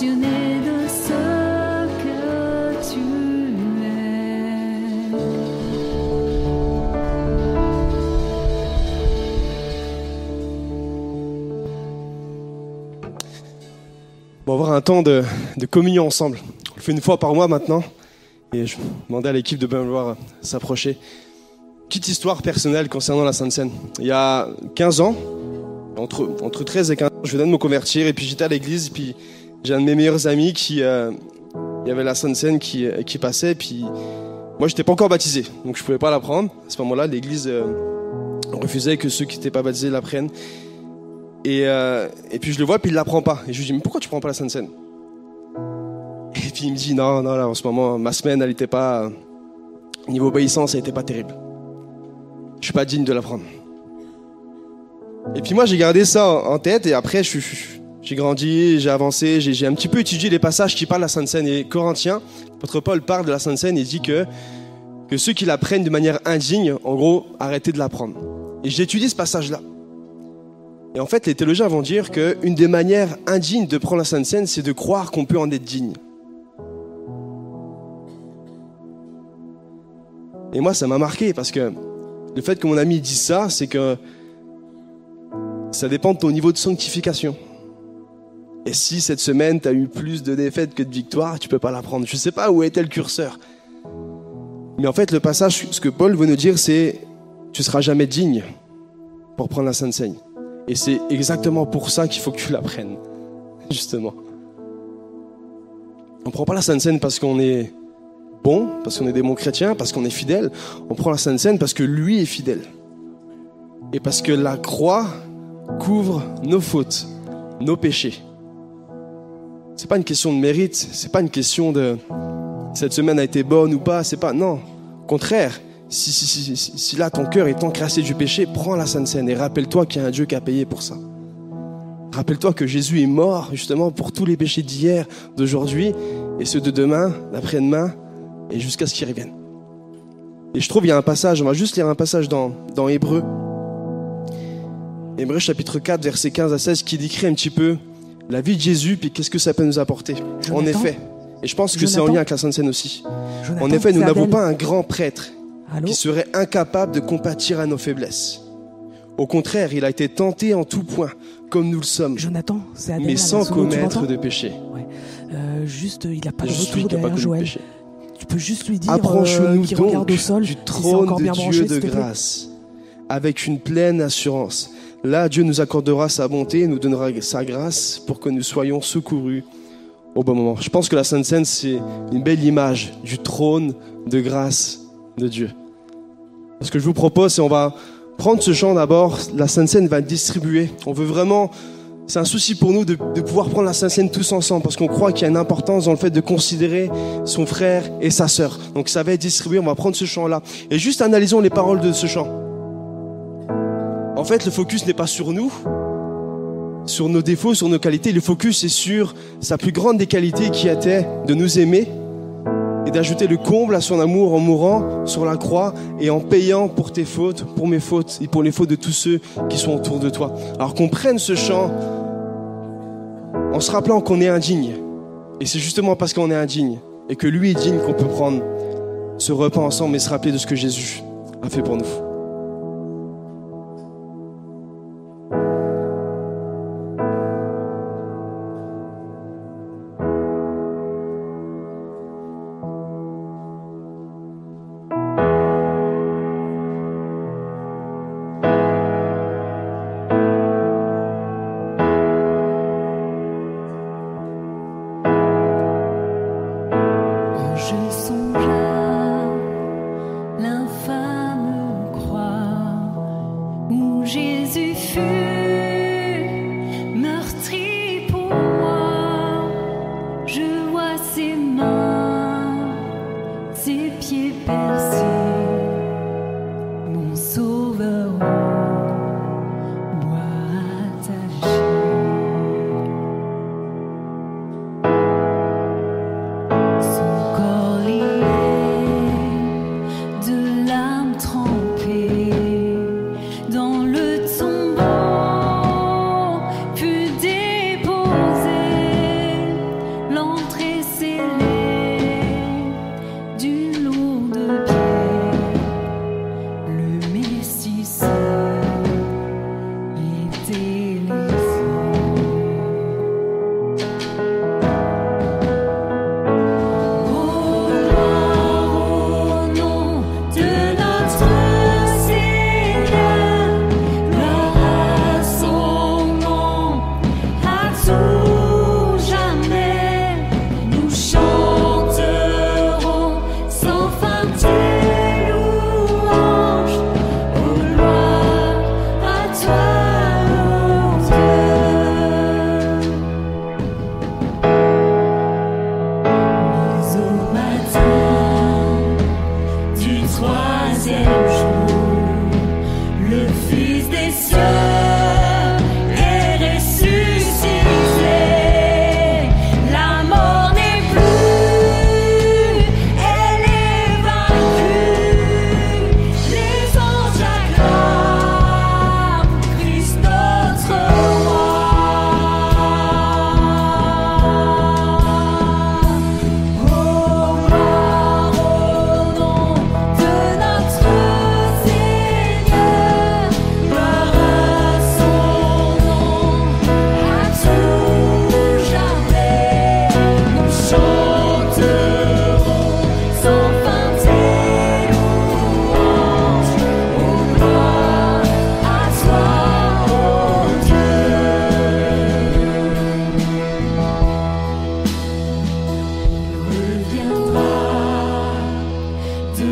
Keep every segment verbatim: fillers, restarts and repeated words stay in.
passionné de ce que tu es. On va avoir un temps de, de communion ensemble. On le fait une fois par mois maintenant. Et je demandais à l'équipe de bien vouloir s'approcher. Petite histoire personnelle concernant la Sainte Seine. Il y a quinze ans, entre, entre treize et quinze ans, je venais de me convertir. Et puis j'étais à l'église. Et puis j'ai un de mes meilleurs amis qui... Euh, il y avait la Sainte Seine qui, qui passait. Et puis moi, je n'étais pas encore baptisé. Donc je ne pouvais pas la prendre. À ce moment-là, l'église euh, refusait que ceux qui n'étaient pas baptisés la prennent. Et, euh, et puis je le vois, puis il ne la prend pas. Et je lui dis, mais pourquoi tu ne prends pas la Sainte Seine? Et puis il me dit, non, non, là, en ce moment, ma semaine, elle n'était pas... Niveau obéissance, elle n'était pas terrible. Je ne suis pas digne de la prendre. Et puis moi, j'ai gardé ça en tête, et après, je, je, j'ai grandi, j'ai avancé, j'ai, j'ai un petit peu étudié les passages qui parlent de la Sainte Seine. Et Corinthiens, l'apôtre Paul parle de la Sainte Seine et dit que, que ceux qui la prennent de manière indigne, en gros, arrêtez de la prendre. Et j'ai étudié ce passage-là. Et en fait, les théologiens vont dire qu'une des manières indignes de prendre la Sainte Seine, c'est de croire qu'on peut en être digne. Et moi, ça m'a marqué parce que le fait que mon ami dise ça, c'est que ça dépend de ton niveau de sanctification. Et si cette semaine, tu as eu plus de défaites que de victoires, tu ne peux pas la prendre. Je ne sais pas où était le curseur. Mais en fait, le passage, ce que Paul veut nous dire, c'est tu ne seras jamais digne pour prendre la Sainte Seine. Et c'est exactement pour ça qu'il faut que tu la prennes, justement. On ne prend pas la Sainte Seine parce qu'on est bon, parce qu'on est des bons chrétiens, parce qu'on est fidèle. On prend la Sainte Seine parce que lui est fidèle. Et parce que la croix couvre nos fautes, nos péchés. C'est pas une question de mérite, c'est pas une question de cette semaine a été bonne ou pas, c'est pas, non. Au contraire, si, si, si, si, si là ton cœur est encrassé du péché, prends la Sainte Seine et rappelle-toi qu'il y a un Dieu qui a payé pour ça. Rappelle-toi que Jésus est mort justement pour tous les péchés d'hier, d'aujourd'hui et ceux de demain, d'après-demain et jusqu'à ce qu'il revienne. Et je trouve il y a un passage, on va juste lire un passage dans, dans Hébreux. Hébreux chapitre quatre, versets quinze à seize, qui décrit un petit peu la vie de Jésus, puis qu'est-ce que ça peut nous apporter. Jonathan, en effet, et je pense que Jonathan, c'est en lien avec la Sainte Seine aussi. Jonathan, en effet, nous n'avons pas un grand prêtre Allô qui serait incapable de compatir à nos faiblesses. Au contraire, il a été tenté en tout point, comme nous le sommes, Jonathan, c'est Adèle, mais sans commettre de péché. Ouais. Euh, juste, il n'a pas de je retour derrière Joël. Péché. Tu peux juste lui dire Approchons-nous euh, qu'il donc regarde au sol, du trône de branché, Dieu de grâce, avec une pleine assurance. Là, Dieu nous accordera sa bonté, nous donnera sa grâce pour que nous soyons secourus au bon moment. Je pense que la Sainte Seine, c'est une belle image du trône de grâce de Dieu. Ce que je vous propose, c'est on va prendre ce chant d'abord. La Sainte Seine va être distribuée. On veut vraiment... C'est un souci pour nous de, de pouvoir prendre la Sainte Seine tous ensemble parce qu'on croit qu'il y a une importance dans le fait de considérer son frère et sa sœur. Donc ça va être distribué, on va prendre ce chant-là. Et juste analysons les paroles de ce chant. En fait, le focus n'est pas sur nous, sur nos défauts, sur nos qualités. Le focus est sur sa plus grande des qualités qui était de nous aimer et d'ajouter le comble à son amour en mourant sur la croix et en payant pour tes fautes, pour mes fautes et pour les fautes de tous ceux qui sont autour de toi. Alors qu'on prenne ce chant en se rappelant qu'on est indigne. Et c'est justement parce qu'on est indigne et que lui est digne qu'on peut prendre ce repas ensemble et se rappeler de ce que Jésus a fait pour nous. Son corps lié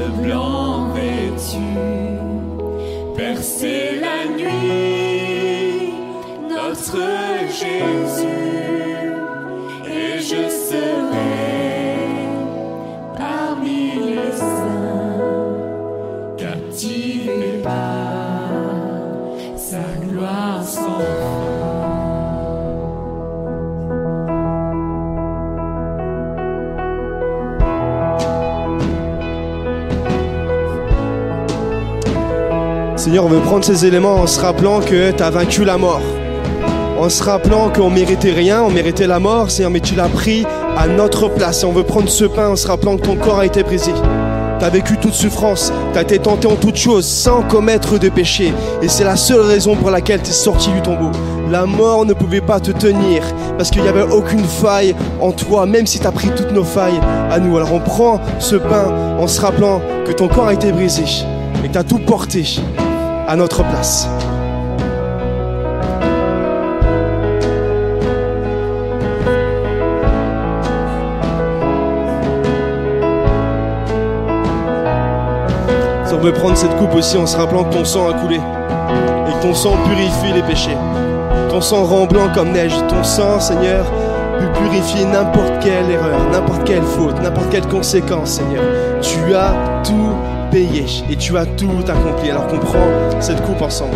blanc vêtu, percer la nuit, notre Jésus, et je serai parmi les saints, captivé par sa gloire sans fin. Seigneur, on veut prendre ces éléments en se rappelant que tu as vaincu la mort. En se rappelant qu'on méritait rien, on méritait la mort, Seigneur, mais tu l'as pris à notre place. Et on veut prendre ce pain en se rappelant que ton corps a été brisé. Tu as vécu toute souffrance, tu as été tenté en toutes choses sans commettre de péché. Et c'est la seule raison pour laquelle tu es sorti du tombeau. La mort ne pouvait pas te tenir parce qu'il n'y avait aucune faille en toi, même si tu as pris toutes nos failles à nous. Alors on prend ce pain en se rappelant que ton corps a été brisé et que tu as tout porté à notre place. On veut prendre cette coupe aussi en se rappelant que ton sang a coulé et que ton sang purifie les péchés. Ton sang rend blanc comme neige. Ton sang, Seigneur, peut purifier n'importe quelle erreur, n'importe quelle faute, n'importe quelle conséquence, Seigneur. Tu as tout payé et tu as tout accompli. Alors qu'on prend cette coupe ensemble.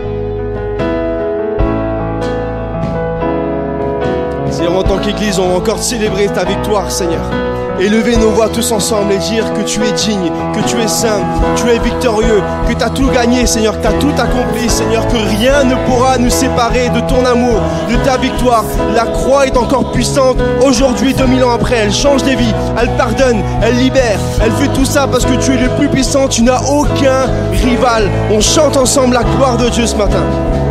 Seigneur, en tant qu'Église, on va encore célébrer ta victoire, Seigneur. Élever nos voix tous ensemble et dire que tu es digne, que tu es saint, tu es victorieux, que tu as tout gagné, Seigneur, que tu as tout accompli, Seigneur, que rien ne pourra nous séparer de ton amour, de ta victoire. La croix est encore puissante aujourd'hui, deux mille ans après. Elle change des vies, elle pardonne, elle libère. Elle fait tout ça parce que tu es le plus puissant, tu n'as aucun rival. On chante ensemble la gloire de Dieu ce matin.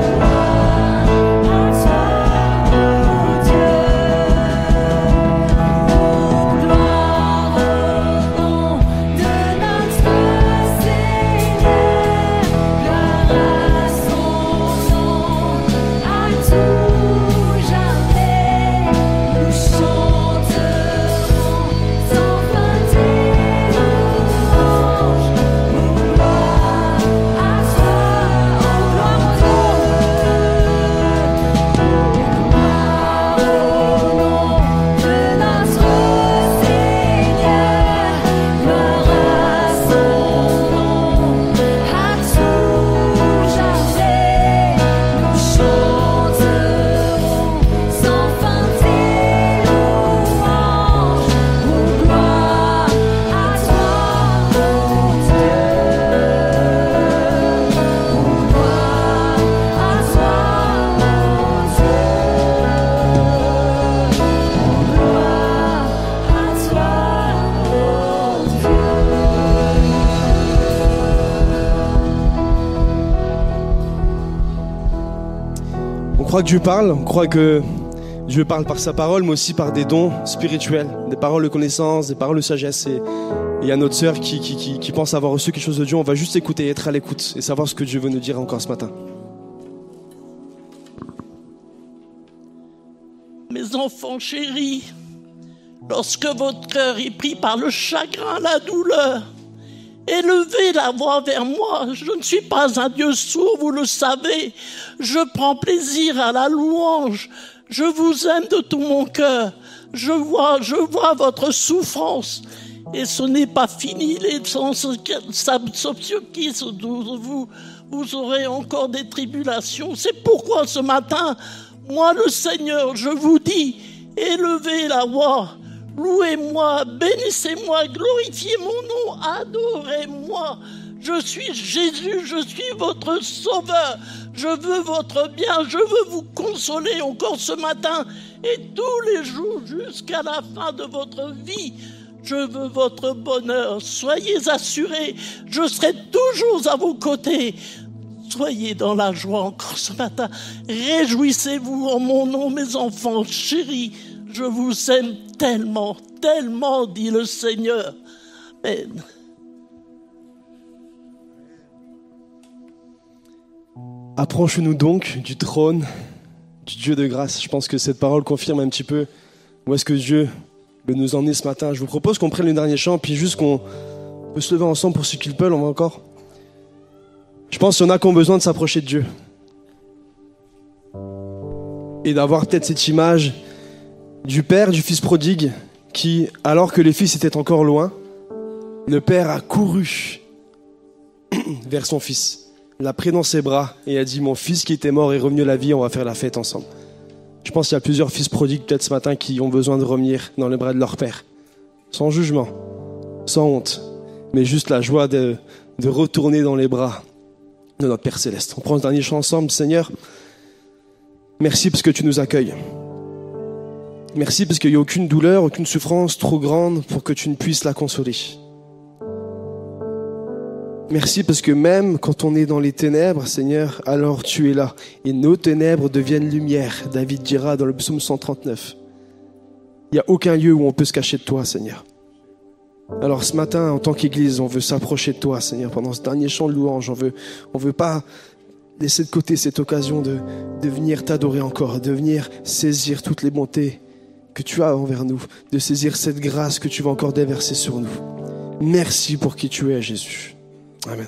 On croit que Dieu parle, on croit que Dieu parle par sa parole, mais aussi par des dons spirituels, des paroles de connaissance, des paroles de sagesse. Et il y a notre sœur qui, qui, qui, qui pense avoir reçu quelque chose de Dieu. On va juste écouter, être à l'écoute et savoir ce que Dieu veut nous dire encore ce matin. Mes enfants chéris, lorsque votre cœur est pris par le chagrin, la douleur, élevez la voix vers moi. Je ne suis pas un Dieu sourd, vous le savez. Je prends plaisir à la louange. Je vous aime de tout mon cœur. Je vois, je vois votre souffrance. Et ce n'est pas fini. Les sens qui vous, vous aurez encore des tribulations. C'est pourquoi ce matin, moi le Seigneur, je vous dis, élevez la voix. Louez-moi, bénissez-moi, glorifiez mon nom, adorez-moi. Je suis Jésus, je suis votre sauveur. Je veux votre bien, je veux vous consoler encore ce matin et tous les jours jusqu'à la fin de votre vie. Je veux votre bonheur, soyez assurés, je serai toujours à vos côtés. Soyez dans la joie encore ce matin. Réjouissez-vous en mon nom, mes enfants chéris. Je vous aime tellement, tellement, dit le Seigneur. Amen. Approche-nous donc du trône du Dieu de grâce. Je pense que cette parole confirme un petit peu où est-ce que Dieu veut nous emmener ce matin. Je vous propose qu'on prenne le dernier chant, puis juste qu'on peut se lever ensemble pour ceux qui le peuvent, on va encore. Je pense qu'il y en a qui ont besoin de s'approcher de Dieu. Et d'avoir peut-être cette image du père, du fils prodigue, qui, alors que les fils étaient encore loin, le père a couru vers son fils, l'a pris dans ses bras et a dit « Mon fils qui était mort est revenu à la vie, on va faire la fête ensemble. » Je pense qu'il y a plusieurs fils prodigues peut-être ce matin qui ont besoin de revenir dans les bras de leur père, sans jugement, sans honte, mais juste la joie de, de retourner dans les bras de notre Père Céleste. On prend ce dernier chant ensemble. Seigneur, merci parce que tu nous accueilles. Merci parce qu'il n'y a aucune douleur, aucune souffrance trop grande pour que tu ne puisses la consoler. Merci parce que même quand on est dans les ténèbres, Seigneur, alors tu es là. Et nos ténèbres deviennent lumière. David dira dans le psaume cent trente-neuf. Il n'y a aucun lieu où on peut se cacher de toi, Seigneur. Alors ce matin, en tant qu'Église, on veut s'approcher de toi, Seigneur, pendant ce dernier chant de louange. On veut, on veut pas laisser de côté cette occasion de, de venir t'adorer encore, de venir saisir toutes les bontés que tu as envers nous, de saisir cette grâce que tu vas encore déverser sur nous. Merci pour qui tu es, Jésus. Amen.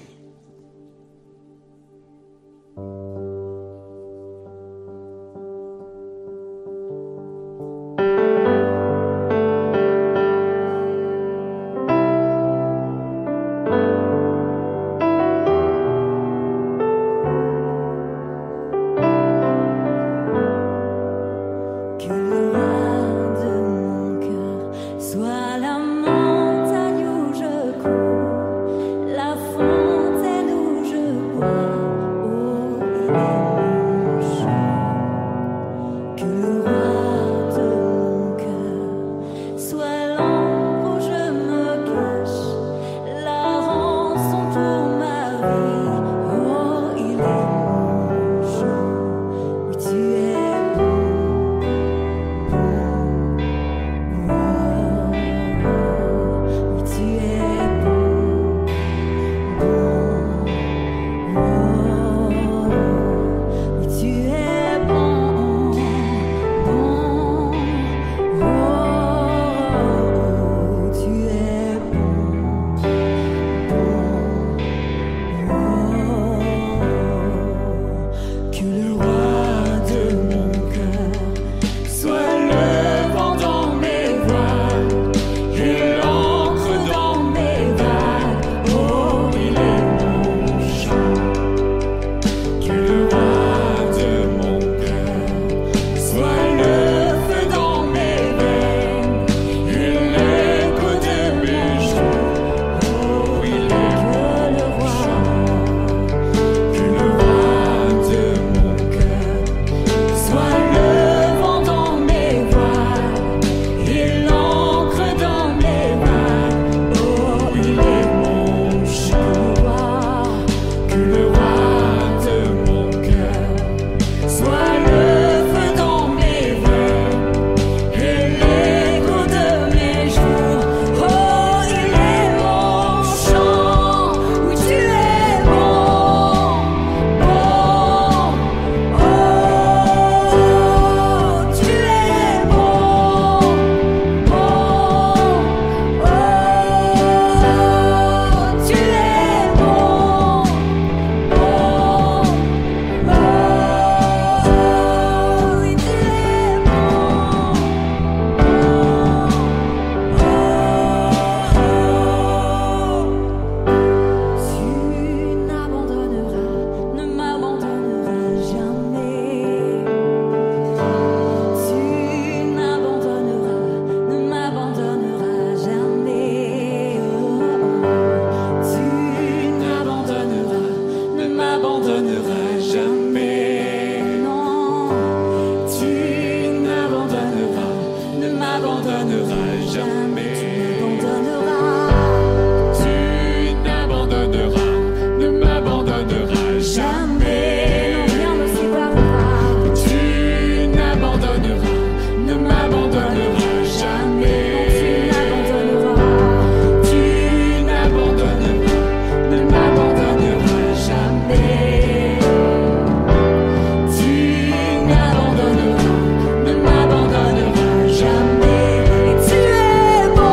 Ne m'abandonneras jamais. Et tu es bon.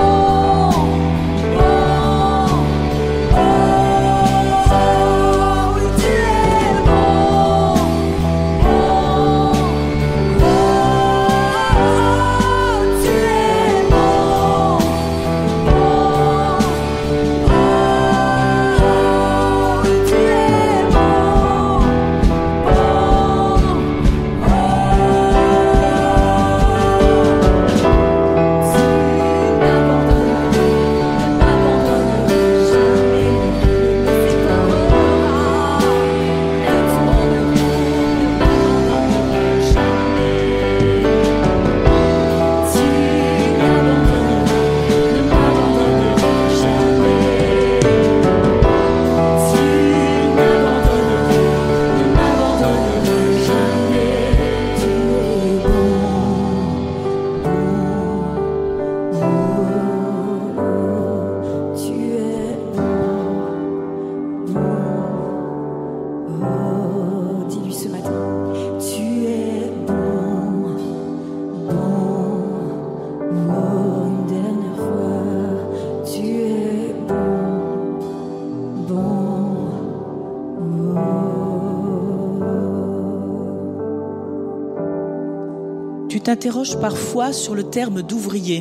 t'interroges parfois sur le terme d'ouvrier.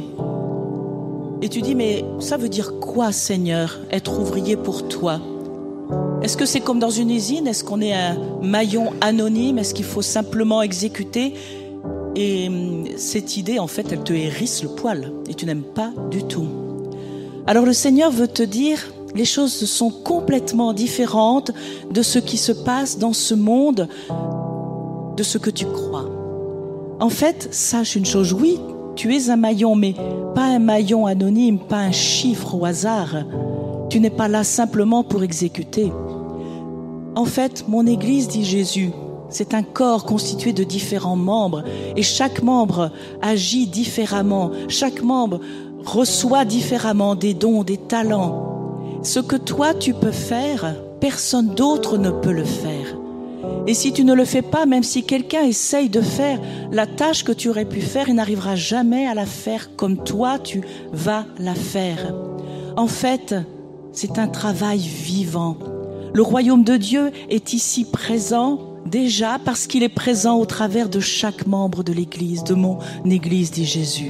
Et tu dis, mais ça veut dire quoi, Seigneur, être ouvrier pour toi? Est-ce que c'est comme dans une usine? Est-ce qu'on est un maillon anonyme? Est-ce qu'il faut simplement exécuter? Et cette idée, en fait, elle te hérisse le poil et tu n'aimes pas du tout. Alors le Seigneur veut te dire, les choses sont complètement différentes de ce qui se passe dans ce monde, de ce que tu crois. En fait, sache une chose, oui, tu es un maillon, mais pas un maillon anonyme, pas un chiffre au hasard. Tu n'es pas là simplement pour exécuter. En fait, mon Église, dit Jésus, c'est un corps constitué de différents membres et chaque membre agit différemment, chaque membre reçoit différemment des dons, des talents. Ce que toi tu peux faire, personne d'autre ne peut le faire. Et si tu ne le fais pas, même si quelqu'un essaye de faire la tâche que tu aurais pu faire, il n'arrivera jamais à la faire comme toi tu vas la faire. En fait, c'est un travail vivant. Le royaume de Dieu est ici présent déjà parce qu'il est présent au travers de chaque membre de l'Église, de mon Église, dit Jésus.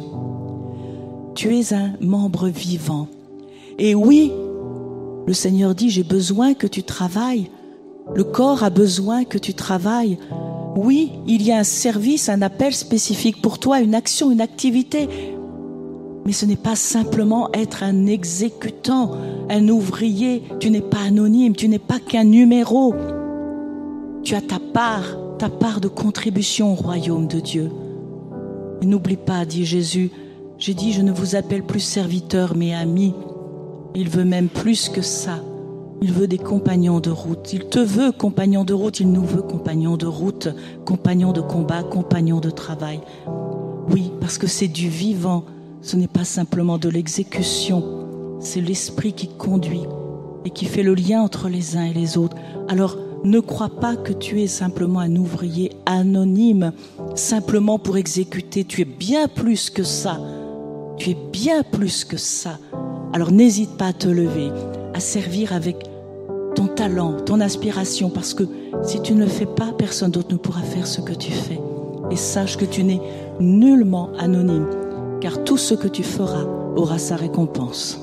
Tu es un membre vivant. Et oui, le Seigneur dit, j'ai besoin que tu travailles. Le corps a besoin que tu travailles. Oui, il y a un service, un appel spécifique pour toi, une action, une activité. Mais ce n'est pas simplement être un exécutant, un ouvrier. Tu n'es pas anonyme, tu n'es pas qu'un numéro. Tu as ta part, ta part de contribution au royaume de Dieu. Et n'oublie pas, dit Jésus, j'ai dit, je ne vous appelle plus serviteur, mais ami. Il veut même plus que ça. Il veut des compagnons de route. Il te veut compagnon de route, il nous veut compagnons de route, compagnons de combat, compagnons de travail. Oui, parce que c'est du vivant. Ce n'est pas simplement de l'exécution. C'est l'esprit qui conduit et qui fait le lien entre les uns et les autres. Alors, ne crois pas que tu es simplement un ouvrier anonyme, simplement pour exécuter. Tu es bien plus que ça. Tu es bien plus que ça. Alors n'hésite pas à te lever, à servir avec ton talent, ton aspiration, parce que si tu ne le fais pas, personne d'autre ne pourra faire ce que tu fais. Et sache que tu n'es nullement anonyme, car tout ce que tu feras aura sa récompense.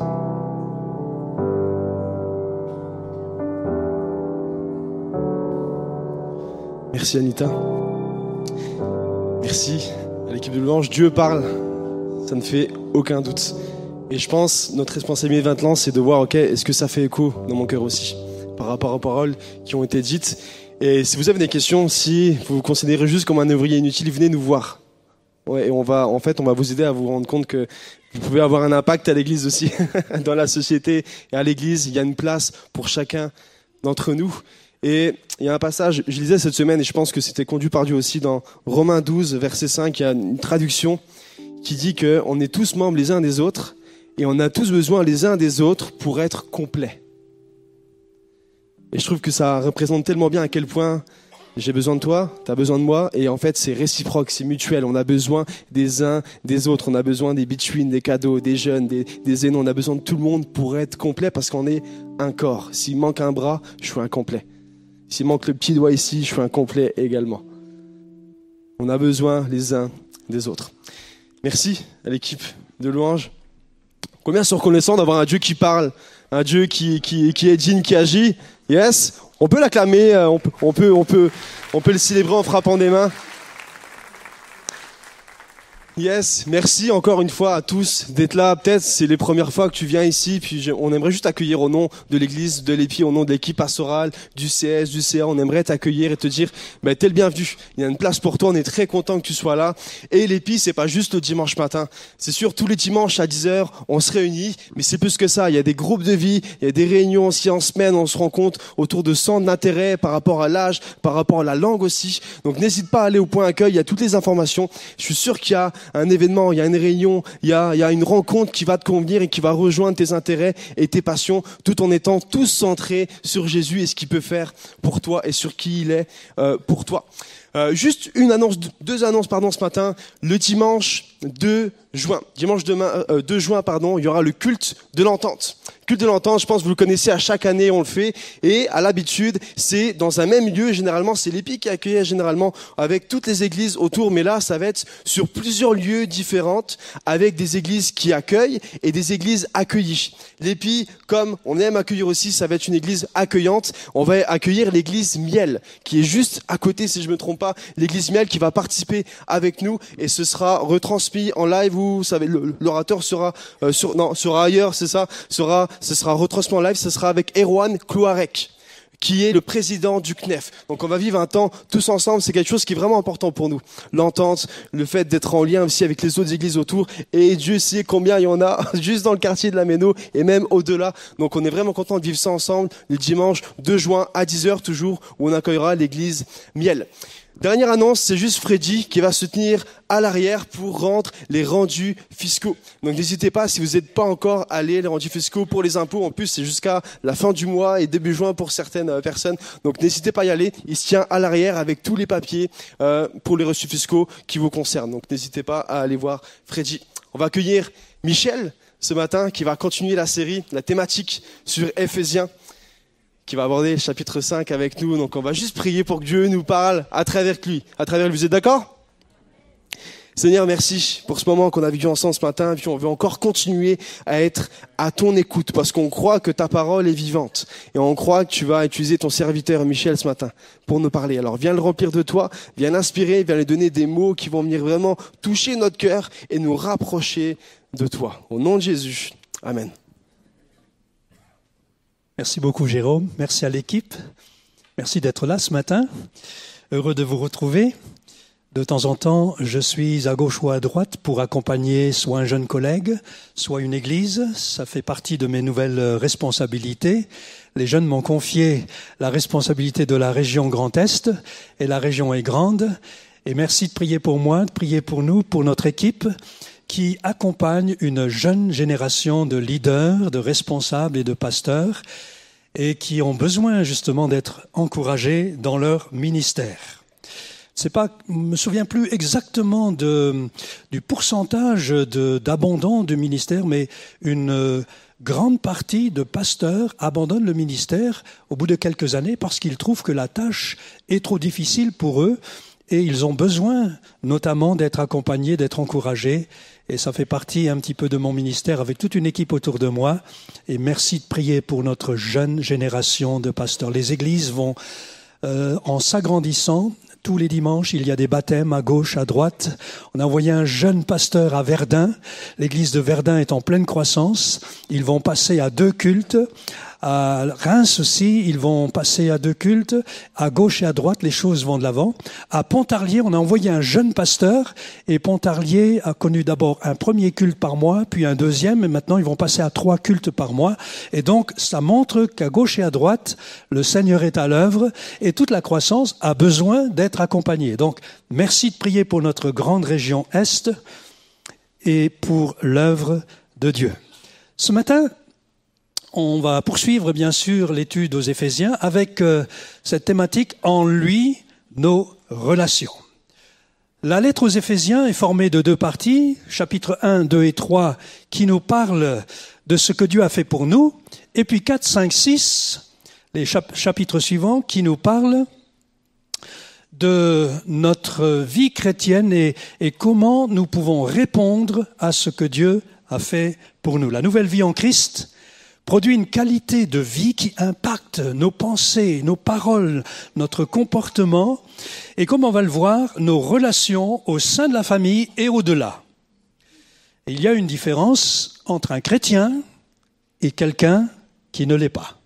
Merci Anita. Merci à l'équipe de louange. Dieu parle, ça ne fait aucun doute. Et je pense, notre responsabilité maintenant, c'est de voir, ok, est-ce que ça fait écho dans mon cœur aussi, par rapport aux paroles qui ont été dites. Et si vous avez des questions, si vous vous considérez juste comme un ouvrier inutile, venez nous voir. Ouais, et on va, en fait, on va vous aider à vous rendre compte que vous pouvez avoir un impact à l'église aussi, dans la société. Et à l'église, il y a une place pour chacun d'entre nous. Et il y a un passage, je lisais cette semaine, et je pense que c'était conduit par Dieu aussi, dans Romains douze, verset cinq, il y a une traduction qui dit qu'on est tous membres les uns des autres, et on a tous besoin les uns des autres pour être complets. Et je trouve que ça représente tellement bien à quel point j'ai besoin de toi, tu as besoin de moi, et en fait c'est réciproque, c'est mutuel. On a besoin des uns des autres, on a besoin des between, des cadeaux, des jeunes, des, des aînés, on a besoin de tout le monde pour être complet parce qu'on est un corps. S'il manque un bras, je suis incomplet. S'il manque le petit doigt ici, je suis incomplet également. On a besoin les uns des autres. Merci à l'équipe de louange. Combien sont reconnaissants d'avoir un Dieu qui parle, un Dieu qui, qui, qui est digne, qui agit? Yes, on peut l'acclamer, on peut, on peut, on peut, on peut le célébrer en frappant des mains. Yes, merci encore une fois à tous d'être là. Peut-être c'est les premières fois que tu viens ici, puis je, on aimerait juste t'accueillir au nom de l'église, de l'Épi, au nom de l'équipe pastorale, du C S, du C A. On aimerait t'accueillir et te dire, ben, t'es le bienvenu. Il y a une place pour toi, on est très content que tu sois là. Et l'Épi, c'est pas juste le dimanche matin. C'est sûr, tous les dimanches à dix heures, on se réunit, mais c'est plus que ça. Il y a des groupes de vie, il y a des réunions aussi en semaine, on se rencontre autour de centres d'intérêt par rapport à l'âge, par rapport à la langue aussi. Donc n'hésite pas à aller au point accueil, il y a toutes les informations. Je suis sûr qu'il y a un événement, il y a une réunion, il y a, il y a une rencontre qui va te convenir et qui va rejoindre tes intérêts et tes passions, tout en étant tous centrés sur Jésus et ce qu'il peut faire pour toi et sur qui il est euh, pour toi. Euh, juste une annonce, deux annonces pardon ce matin. Le dimanche deux juin, dimanche demain, euh, deux juin pardon, il y aura le culte de l'entente. Culte de l'entente, je pense que vous le connaissez, à chaque année on le fait. Et à l'habitude, c'est dans un même lieu, généralement, c'est l'Épi qui accueille généralement avec toutes les églises autour. Mais là, ça va être sur plusieurs lieux différents, avec des églises qui accueillent et des églises accueillies. L'Épi, comme on aime accueillir aussi, ça va être une église accueillante. On va accueillir l'église Miel, qui est juste à côté, si je me trompe pas, l'église Miel qui va participer avec nous. Et ce sera retransmis en live. Vous savez, l'orateur sera euh, sur, non, sera ailleurs, c'est ça. Sera, ce sera retransmis en live. Ce sera avec Erwan Klouarek, qui est le président du C N E F. Donc on va vivre un temps tous ensemble, c'est quelque chose qui est vraiment important pour nous. L'entente, le fait d'être en lien aussi avec les autres églises autour, et Dieu sait combien il y en a juste dans le quartier de la Méno et même au-delà. Donc on est vraiment content de vivre ça ensemble le dimanche deux juin à dix heures toujours, où on accueillera l'église Miel. Dernière annonce, c'est juste Freddy qui va se tenir à l'arrière pour rendre les rendus fiscaux. Donc n'hésitez pas, si vous n'êtes pas encore allé les rendus fiscaux pour les impôts, en plus c'est jusqu'à la fin du mois et début juin pour certaines personnes. Donc n'hésitez pas à y aller, il se tient à l'arrière avec tous les papiers euh, pour les reçus fiscaux qui vous concernent. Donc n'hésitez pas à aller voir Freddy. On va accueillir Michel ce matin qui va continuer la série, la thématique sur Éphésiens, qui va aborder le chapitre cinq avec nous. Donc on va juste prier pour que Dieu nous parle à travers lui. À travers lui. Vous êtes d'accord ? Seigneur, merci pour ce moment qu'on a vécu ensemble ce matin. Et puis on veut encore continuer à être à ton écoute parce qu'on croit que ta parole est vivante. Et on croit que tu vas utiliser ton serviteur Michel ce matin pour nous parler. Alors viens le remplir de toi, viens l'inspirer, viens lui donner des mots qui vont venir vraiment toucher notre cœur et nous rapprocher de toi. Au nom de Jésus. Amen. Merci beaucoup Jérôme, merci à l'équipe, merci d'être là ce matin, heureux de vous retrouver. De temps en temps, je suis à gauche ou à droite pour accompagner soit un jeune collègue, soit une église. Ça fait partie de mes nouvelles responsabilités. Les jeunes m'ont confié la responsabilité de la région Grand Est, et la région est grande. Et merci de prier pour moi, de prier pour nous, pour notre équipe, qui accompagne une jeune génération de leaders, de responsables et de pasteurs, et qui ont besoin justement d'être encouragés dans leur ministère. C'est pas, je me souviens plus exactement de, du pourcentage de, d'abandon du ministère, mais une grande partie de pasteurs abandonnent le ministère au bout de quelques années parce qu'ils trouvent que la tâche est trop difficile pour eux et ils ont besoin notamment d'être accompagnés, d'être encouragés. Et ça fait partie un petit peu de mon ministère avec toute une équipe autour de moi. Et merci de prier pour notre jeune génération de pasteurs. Les églises vont, euh, en s'agrandissant, tous les dimanches, il y a des baptêmes à gauche, à droite. On a envoyé un jeune pasteur à Verdun. L'église de Verdun est en pleine croissance. Ils vont passer à deux cultes. À Reims aussi, ils vont passer à deux cultes. À gauche et à droite, les choses vont de l'avant. À Pontarlier, on a envoyé un jeune pasteur. Et Pontarlier a connu d'abord un premier culte par mois, puis un deuxième. Et maintenant, ils vont passer à trois cultes par mois. Et donc, ça montre qu'à gauche et à droite, le Seigneur est à l'œuvre. Et toute la croissance a besoin d'être accompagnée. Donc, merci de prier pour notre grande région Est et pour l'œuvre de Dieu. Ce matin, on va poursuivre bien sûr l'étude aux Éphésiens avec euh, cette thématique « En lui, nos relations ». La lettre aux Éphésiens est formée de deux parties, chapitres un, deux et trois, qui nous parlent de ce que Dieu a fait pour nous, et puis quatre, cinq, six, les chap- chapitres suivants, qui nous parlent de notre vie chrétienne et, et comment nous pouvons répondre à ce que Dieu a fait pour nous. La nouvelle vie en Christ produit une qualité de vie qui impacte nos pensées, nos paroles, notre comportement et, comme on va le voir, nos relations au sein de la famille et au-delà. Et il y a une différence entre un chrétien et quelqu'un qui ne l'est pas.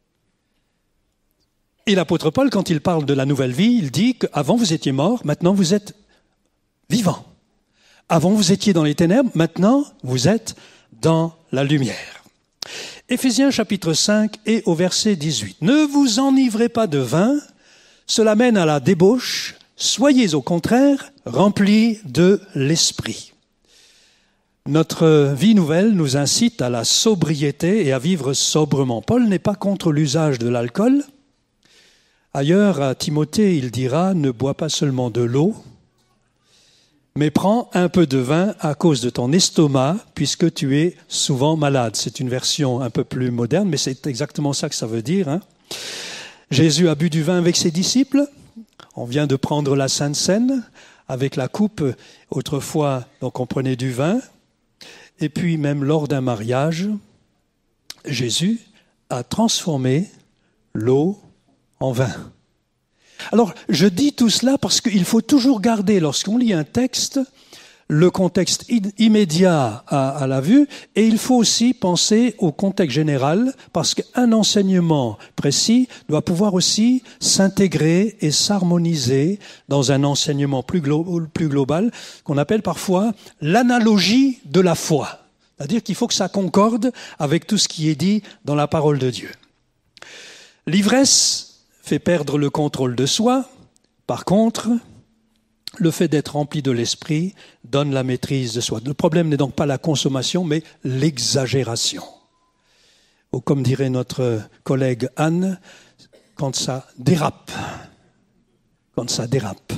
Et l'apôtre Paul, quand il parle de la nouvelle vie, il dit qu'avant vous étiez morts, maintenant vous êtes vivants. Avant vous étiez dans les ténèbres, maintenant vous êtes dans la lumière. Éphésiens chapitre cinq et au verset dix-huit. « Ne vous enivrez pas de vin, cela mène à la débauche, soyez au contraire remplis de l'esprit. » Notre vie nouvelle nous incite à la sobriété et à vivre sobrement. Paul n'est pas contre l'usage de l'alcool. Ailleurs, à Timothée, il dira « Ne bois pas seulement de l'eau, mais prends un peu de vin à cause de ton estomac, puisque tu es souvent malade. C'est une version un peu plus moderne, mais c'est exactement ça que ça veut dire. Hein. Jésus a bu du vin avec ses disciples. On vient de prendre la Sainte Seine avec la coupe. Autrefois, donc on prenait du vin. Et puis même lors d'un mariage, Jésus a transformé l'eau en vin. Alors, je dis tout cela parce qu'il faut toujours garder, lorsqu'on lit un texte, le contexte immédiat à, à la vue, et il faut aussi penser au contexte général, parce qu'un enseignement précis doit pouvoir aussi s'intégrer et s'harmoniser dans un enseignement plus, glo- plus global, qu'on appelle parfois l'analogie de la foi. C'est-à-dire qu'il faut que ça concorde avec tout ce qui est dit dans la parole de Dieu. L'ivresse fait perdre le contrôle de soi. Par contre, le fait d'être rempli de l'esprit donne la maîtrise de soi. Le problème n'est donc pas la consommation, mais l'exagération. Ou comme dirait notre collègue Anne, quand ça dérape. Quand ça dérape.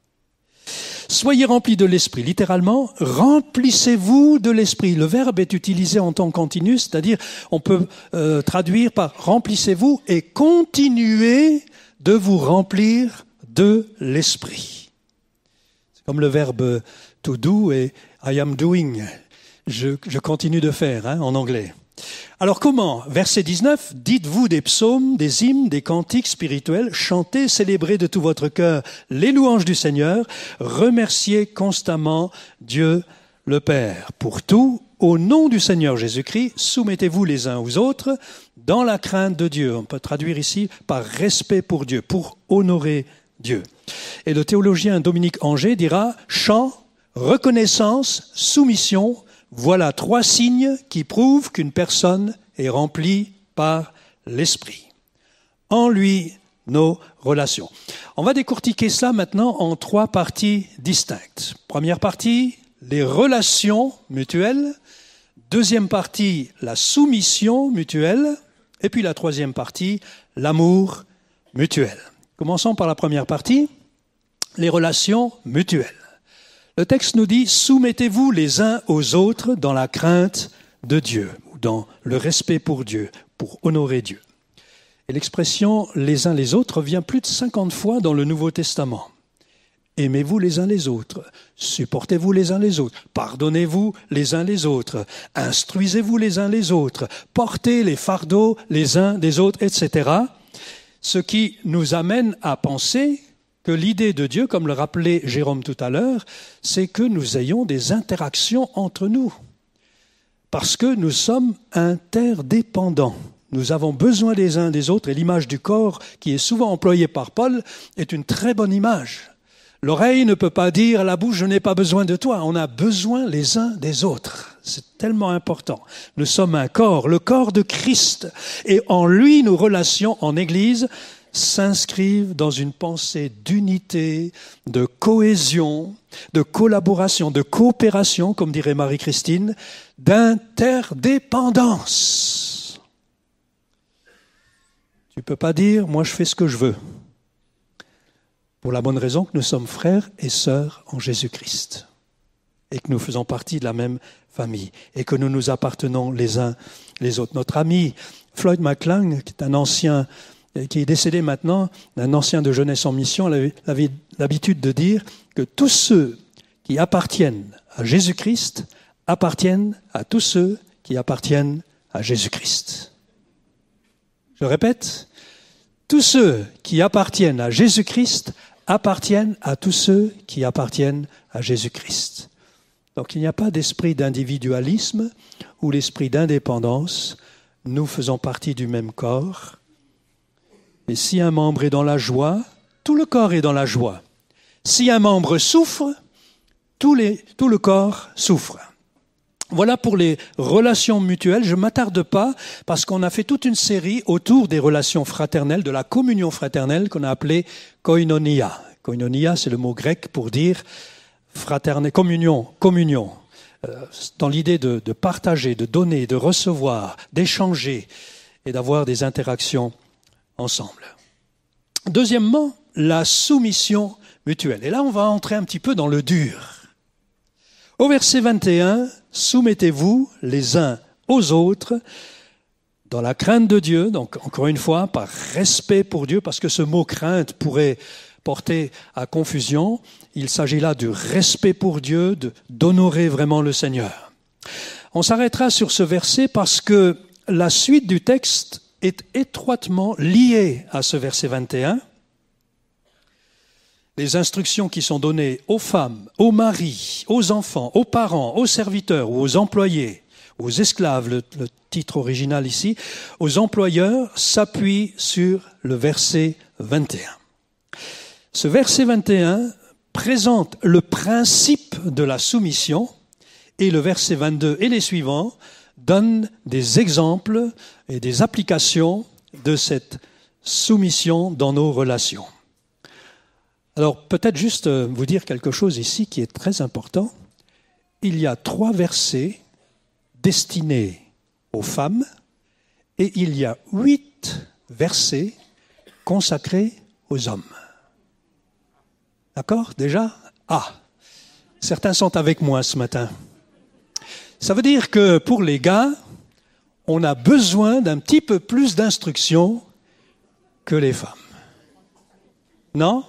Soyez remplis de l'esprit. Littéralement, remplissez-vous de l'esprit. Le verbe est utilisé en temps continu, c'est-à-dire on peut euh, traduire par remplissez-vous et continuez de vous remplir de l'esprit. C'est comme le verbe to do et I am doing. Je, je continue de faire hein, en anglais. Alors comment? Verset dix-neuf, dites-vous des psaumes, des hymnes, des cantiques spirituels, chantez, célébrez de tout votre cœur les louanges du Seigneur, remerciez constamment Dieu le Père. Pour tout, au nom du Seigneur Jésus-Christ, soumettez-vous les uns aux autres dans la crainte de Dieu. On peut traduire ici par respect pour Dieu, pour honorer Dieu. Et le théologien Dominique Angers dira chant, reconnaissance, soumission. Voilà trois signes qui prouvent qu'une personne est remplie par l'esprit. En lui, nos relations. On va décortiquer cela maintenant en trois parties distinctes. Première partie, les relations mutuelles. Deuxième partie, la soumission mutuelle. Et puis la troisième partie, l'amour mutuel. Commençons par la première partie, les relations mutuelles. Le texte nous dit « Soumettez-vous les uns aux autres dans la crainte de Dieu » ou dans le respect pour Dieu, pour honorer Dieu. Et l'expression « les uns les autres » revient plus de cinquante fois dans le Nouveau Testament. Aimez-vous les uns les autres, supportez-vous les uns les autres, pardonnez-vous les uns les autres, instruisez-vous les uns les autres, portez les fardeaux les uns des autres, et cetera. Ce qui nous amène à penser que l'idée de Dieu, comme le rappelait Jérôme tout à l'heure, c'est que nous ayons des interactions entre nous. Parce que nous sommes interdépendants. Nous avons besoin les uns des autres et l'image du corps qui est souvent employée par Paul est une très bonne image. L'oreille ne peut pas dire à la bouche « je n'ai pas besoin de toi ». On a besoin les uns des autres. C'est tellement important. Nous sommes un corps, le corps de Christ. Et en lui, nos relations en Église s'inscrivent dans une pensée d'unité, de cohésion, de collaboration, de coopération, comme dirait Marie-Christine, d'interdépendance. Tu ne peux pas dire « moi je fais ce que je veux ». Pour la bonne raison que nous sommes frères et sœurs en Jésus-Christ et que nous faisons partie de la même famille et que nous nous appartenons les uns les autres. Notre ami Floyd McClung, qui est un ancien, qui est décédé maintenant, un ancien de Jeunesse en Mission, avait, avait l'habitude de dire que tous ceux qui appartiennent à Jésus-Christ appartiennent à tous ceux qui appartiennent à Jésus-Christ. Je répète, tous ceux qui appartiennent à Jésus-Christ appartiennent à tous ceux qui appartiennent à Jésus-Christ. Donc il n'y a pas d'esprit d'individualisme ou l'esprit d'indépendance. Nous faisons partie du même corps. Et si un membre est dans la joie, tout le corps est dans la joie. Si un membre souffre, tout, les, tout le corps souffre. Voilà pour les relations mutuelles. Je ne m'attarde pas parce qu'on a fait toute une série autour des relations fraternelles, de la communion fraternelle qu'on a appelée koinonia. Koinonia, c'est le mot grec pour dire fraternelle, communion, communion. Euh, dans l'idée de, de partager, de donner, de recevoir, d'échanger et d'avoir des interactions ensemble. Deuxièmement, la soumission mutuelle. Et là, on va entrer un petit peu dans le dur. Au verset vingt et un, soumettez-vous les uns aux autres dans la crainte de Dieu, donc encore une fois, par respect pour Dieu, parce que ce mot crainte pourrait porter à confusion. Il s'agit là du respect pour Dieu, de, d'honorer vraiment le Seigneur. On s'arrêtera sur ce verset parce que la suite du texte est étroitement liée à ce verset vingt et un. Les instructions qui sont données aux femmes, aux maris, aux enfants, aux parents, aux serviteurs ou aux employés, aux esclaves, le, le titre original ici, aux employeurs, s'appuient sur le verset vingt et un. Ce verset vingt et un présente le principe de la soumission et le verset vingt-deux et les suivants donnent des exemples et des applications de cette soumission dans nos relations. Alors peut-être juste vous dire quelque chose ici qui est très important. Il y a trois versets destinés aux femmes et il y a huit versets consacrés aux hommes. D'accord, déjà? Ah, certains sont avec moi ce matin. Ça veut dire que pour les gars, on a besoin d'un petit peu plus d'instruction que les femmes. Non?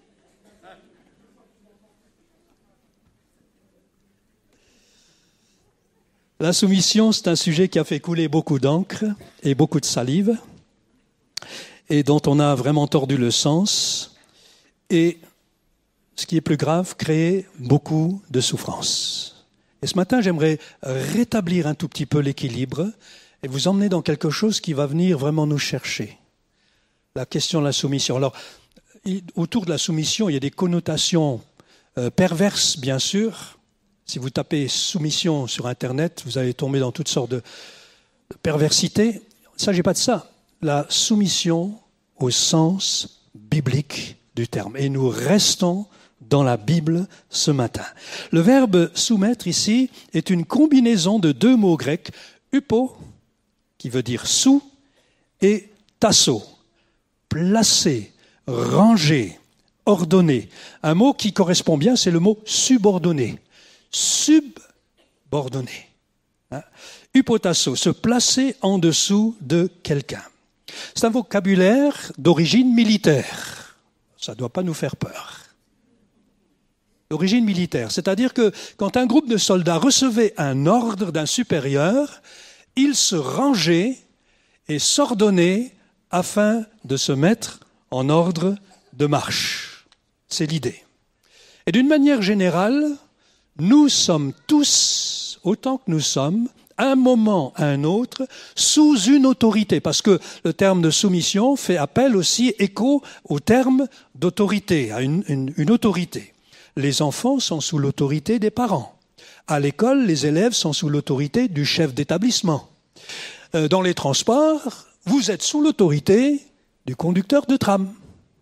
La soumission, c'est un sujet qui a fait couler beaucoup d'encre et beaucoup de salive et dont on a vraiment tordu le sens et, ce qui est plus grave, créé beaucoup de souffrance. Et ce matin, j'aimerais rétablir un tout petit peu l'équilibre et vous emmener dans quelque chose qui va venir vraiment nous chercher. La question de la soumission. Alors, autour de la soumission, il y a des connotations euh, perverses, bien sûr. Si vous tapez soumission sur Internet, vous allez tomber dans toutes sortes de perversités. Il ne s'agit pas de ça. La soumission au sens biblique du terme. Et nous restons dans la Bible ce matin. Le verbe soumettre ici est une combinaison de deux mots grecs, hupo, qui veut dire sous, et tasso, placer, ranger, ordonner. Un mot qui correspond bien, c'est le mot subordonné. Subordonné. Hein? Hypotasso, se placer en dessous de quelqu'un. C'est un vocabulaire d'origine militaire. Ça ne doit pas nous faire peur. D'origine militaire, c'est-à-dire que quand un groupe de soldats recevait un ordre d'un supérieur, ils se rangeaient et s'ordonnaient afin de se mettre en ordre de marche. C'est l'idée. Et d'une manière générale, nous sommes tous, autant que nous sommes, à un moment, à un autre, sous une autorité, parce que le terme de soumission fait appel aussi, écho au terme d'autorité, à une, une, une autorité. Les enfants sont sous l'autorité des parents. À l'école, les élèves sont sous l'autorité du chef d'établissement. Euh, dans les transports, vous êtes sous l'autorité du conducteur de tram.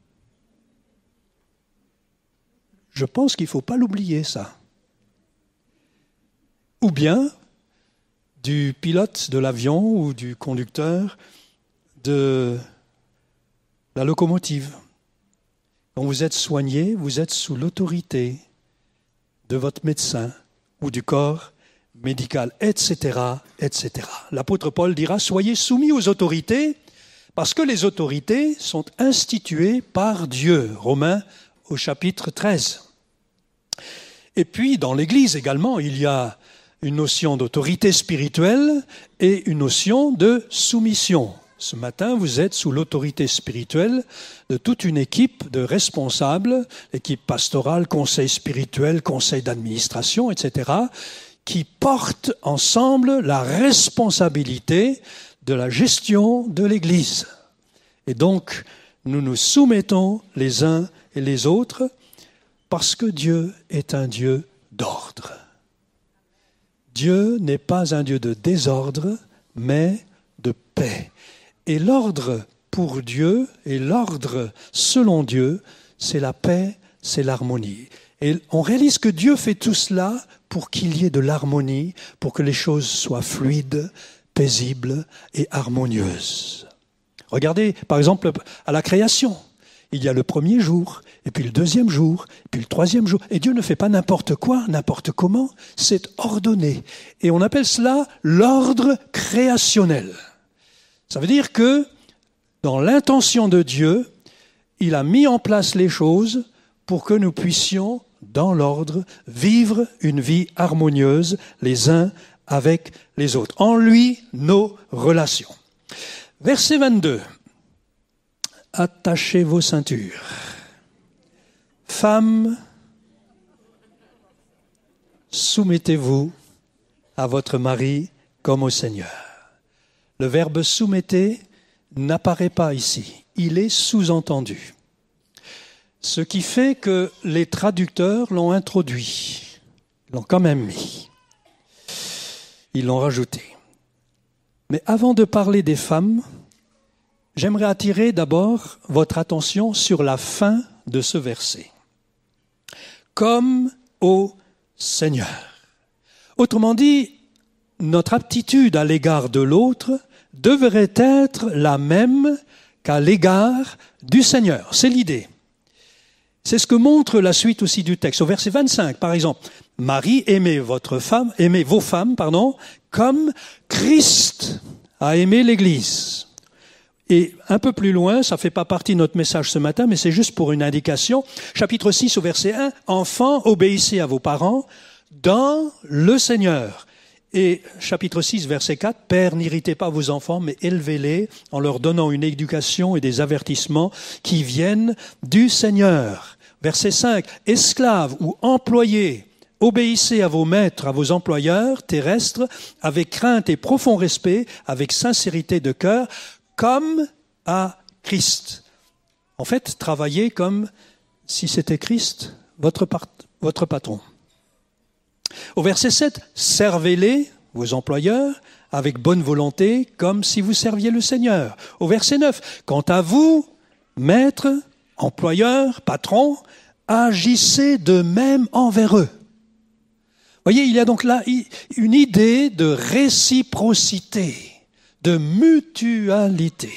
Je pense qu'il ne faut pas l'oublier, ça. Ou bien du pilote de l'avion ou du conducteur de la locomotive. Quand vous êtes soigné, vous êtes sous l'autorité de votre médecin ou du corps médical, et cetera, et cetera. L'apôtre Paul dira « Soyez soumis aux autorités, parce que les autorités sont instituées par Dieu ». Romains au chapitre treize. Et puis, dans l'Église également, il y a une notion d'autorité spirituelle et une notion de soumission. Ce matin, vous êtes sous l'autorité spirituelle de toute une équipe de responsables, équipe pastorale, conseil spirituel, conseil d'administration, et cetera, qui portent ensemble la responsabilité de la gestion de l'Église. Et donc, nous nous soumettons les uns et les autres parce que Dieu est un Dieu d'ordre. Dieu n'est pas un Dieu de désordre, mais de paix. Et l'ordre pour Dieu et l'ordre selon Dieu, c'est la paix, c'est l'harmonie. Et on réalise que Dieu fait tout cela pour qu'il y ait de l'harmonie, pour que les choses soient fluides, paisibles et harmonieuses. Regardez, par exemple, à la création. Il y a le premier jour, et puis le deuxième jour, et puis le troisième jour. Et Dieu ne fait pas n'importe quoi, n'importe comment. C'est ordonné. Et on appelle cela l'ordre créationnel. Ça veut dire que, dans l'intention de Dieu, il a mis en place les choses pour que nous puissions, dans l'ordre, vivre une vie harmonieuse les uns avec les autres. En lui, nos relations. Verset vingt-deux. Attachez vos ceintures. Femmes, soumettez-vous à votre mari comme au Seigneur. Le verbe soumettez n'apparaît pas ici. Il est sous-entendu. Ce qui fait que les traducteurs l'ont introduit. Ils l'ont quand même mis. Ils l'ont rajouté. Mais avant de parler des femmes, j'aimerais attirer d'abord votre attention sur la fin de ce verset. Comme au Seigneur. Autrement dit, notre aptitude à l'égard de l'autre devrait être la même qu'à l'égard du Seigneur. C'est l'idée. C'est ce que montre la suite aussi du texte. Au verset vingt-cinq, par exemple, « Marie, aimez votre femme, aimez vos femmes, pardon, comme Christ a aimé l'Église. » Et un peu plus loin, ça ne fait pas partie de notre message ce matin, mais c'est juste pour une indication. Chapitre six au verset un, « Enfants, obéissez à vos parents dans le Seigneur. » Et chapitre six, verset quatre, « Pères, n'irritez pas vos enfants, mais élevez-les en leur donnant une éducation et des avertissements qui viennent du Seigneur. » Verset cinq, « Esclaves ou employés, obéissez à vos maîtres, à vos employeurs terrestres, avec crainte et profond respect, avec sincérité de cœur, comme à Christ. » En fait, travaillez comme si c'était Christ, votre, part, votre patron. Au verset sept, « Servez-les, vos employeurs, avec bonne volonté, comme si vous serviez le Seigneur. » Au verset neuf, « Quant à vous, maîtres, employeurs, patrons, agissez de même envers eux. » Voyez, il y a donc là une idée de réciprocité, de mutualité.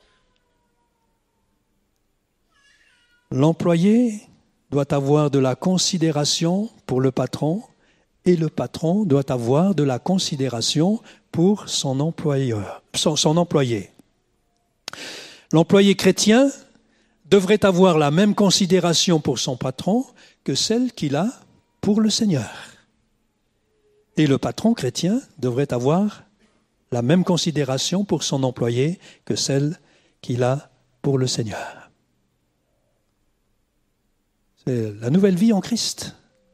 L'employé doit avoir de la considération pour le patron et le patron doit avoir de la considération pour son employeur, son, son employé. L'employé chrétien devrait avoir la même considération pour son patron que celle qu'il a pour le Seigneur. Et le patron chrétien devrait avoir la même considération pour son employé que celle qu'il a pour le Seigneur. C'est la nouvelle vie en Christ.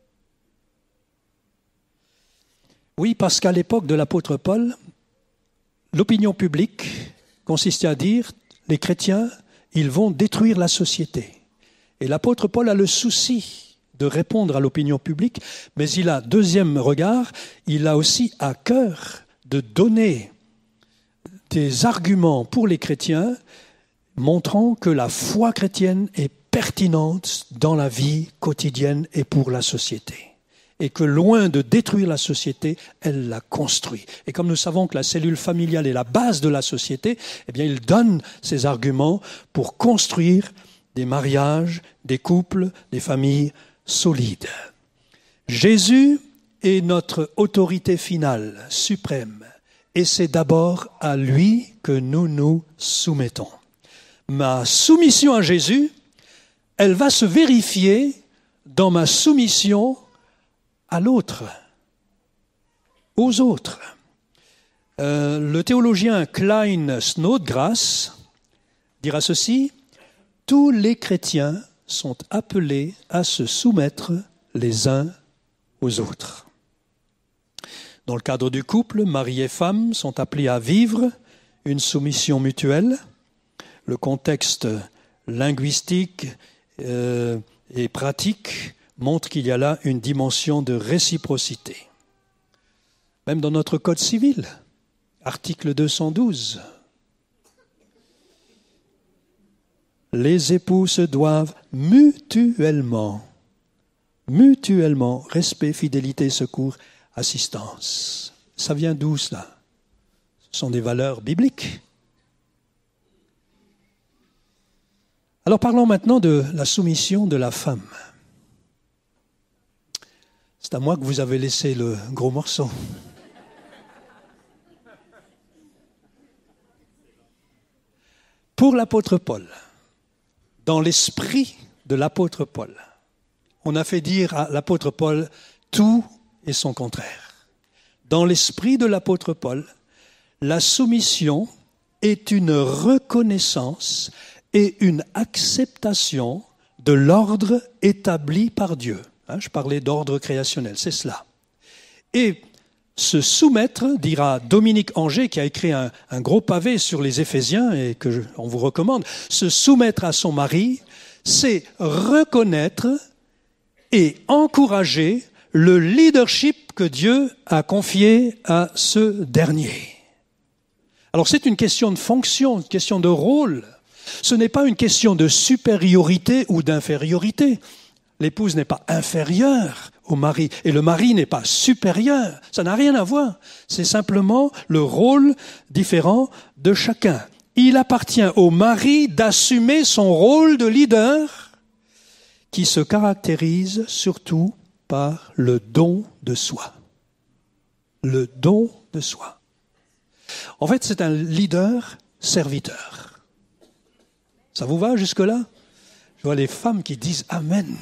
Oui, parce qu'à l'époque de l'apôtre Paul, l'opinion publique consistait à dire « les chrétiens, ils vont détruire la société ». Et l'apôtre Paul a le souci de répondre à l'opinion publique, mais il a, deuxième regard, il a aussi à cœur de donner des arguments pour les chrétiens montrant que la foi chrétienne est pertinente dans la vie quotidienne et pour la société. Et que loin de détruire la société, elle la construit. Et comme nous savons que la cellule familiale est la base de la société, eh bien, il donne ces arguments pour construire des mariages, des couples, des familles solides. Jésus est notre autorité finale, suprême, et c'est d'abord à lui que nous nous soumettons. Ma soumission à Jésus, elle va se vérifier dans ma soumission à l'autre, aux autres. Euh, le théologien Klein Snodgrass dira ceci, « Tous les chrétiens sont appelés à se soumettre les uns aux autres. » Dans le cadre du couple, mari et femme sont appelés à vivre une soumission mutuelle. Le contexte linguistique euh, et pratique montre qu'il y a là une dimension de réciprocité. Même dans notre Code civil, article deux cent douze, les époux se doivent mutuellement, mutuellement, respect, fidélité, secours, assistance. Ça vient d'où cela? Ce sont des valeurs bibliques. Alors parlons maintenant de la soumission de la femme. C'est à moi que vous avez laissé le gros morceau. Pour l'apôtre Paul, dans l'esprit de l'apôtre Paul, on a fait dire à l'apôtre Paul tout et son contraire. Dans l'esprit de l'apôtre Paul, la soumission est une reconnaissance et une acceptation de l'ordre établi par Dieu. Hein, je parlais d'ordre créationnel, c'est cela. Et se soumettre, dira Dominique Angers, qui a écrit un, un gros pavé sur les Éphésiens et que je, on vous recommande, se soumettre à son mari, c'est reconnaître et encourager le leadership que Dieu a confié à ce dernier. Alors c'est une question de fonction, une question de rôle. Ce n'est pas une question de supériorité ou d'infériorité. L'épouse n'est pas inférieure au mari et le mari n'est pas supérieur. Ça n'a rien à voir. C'est simplement le rôle différent de chacun. Il appartient au mari d'assumer son rôle de leader qui se caractérise surtout par le don de soi. Le don de soi. En fait, c'est un leader serviteur. Ça vous va jusque-là? Je vois les femmes qui disent Amen.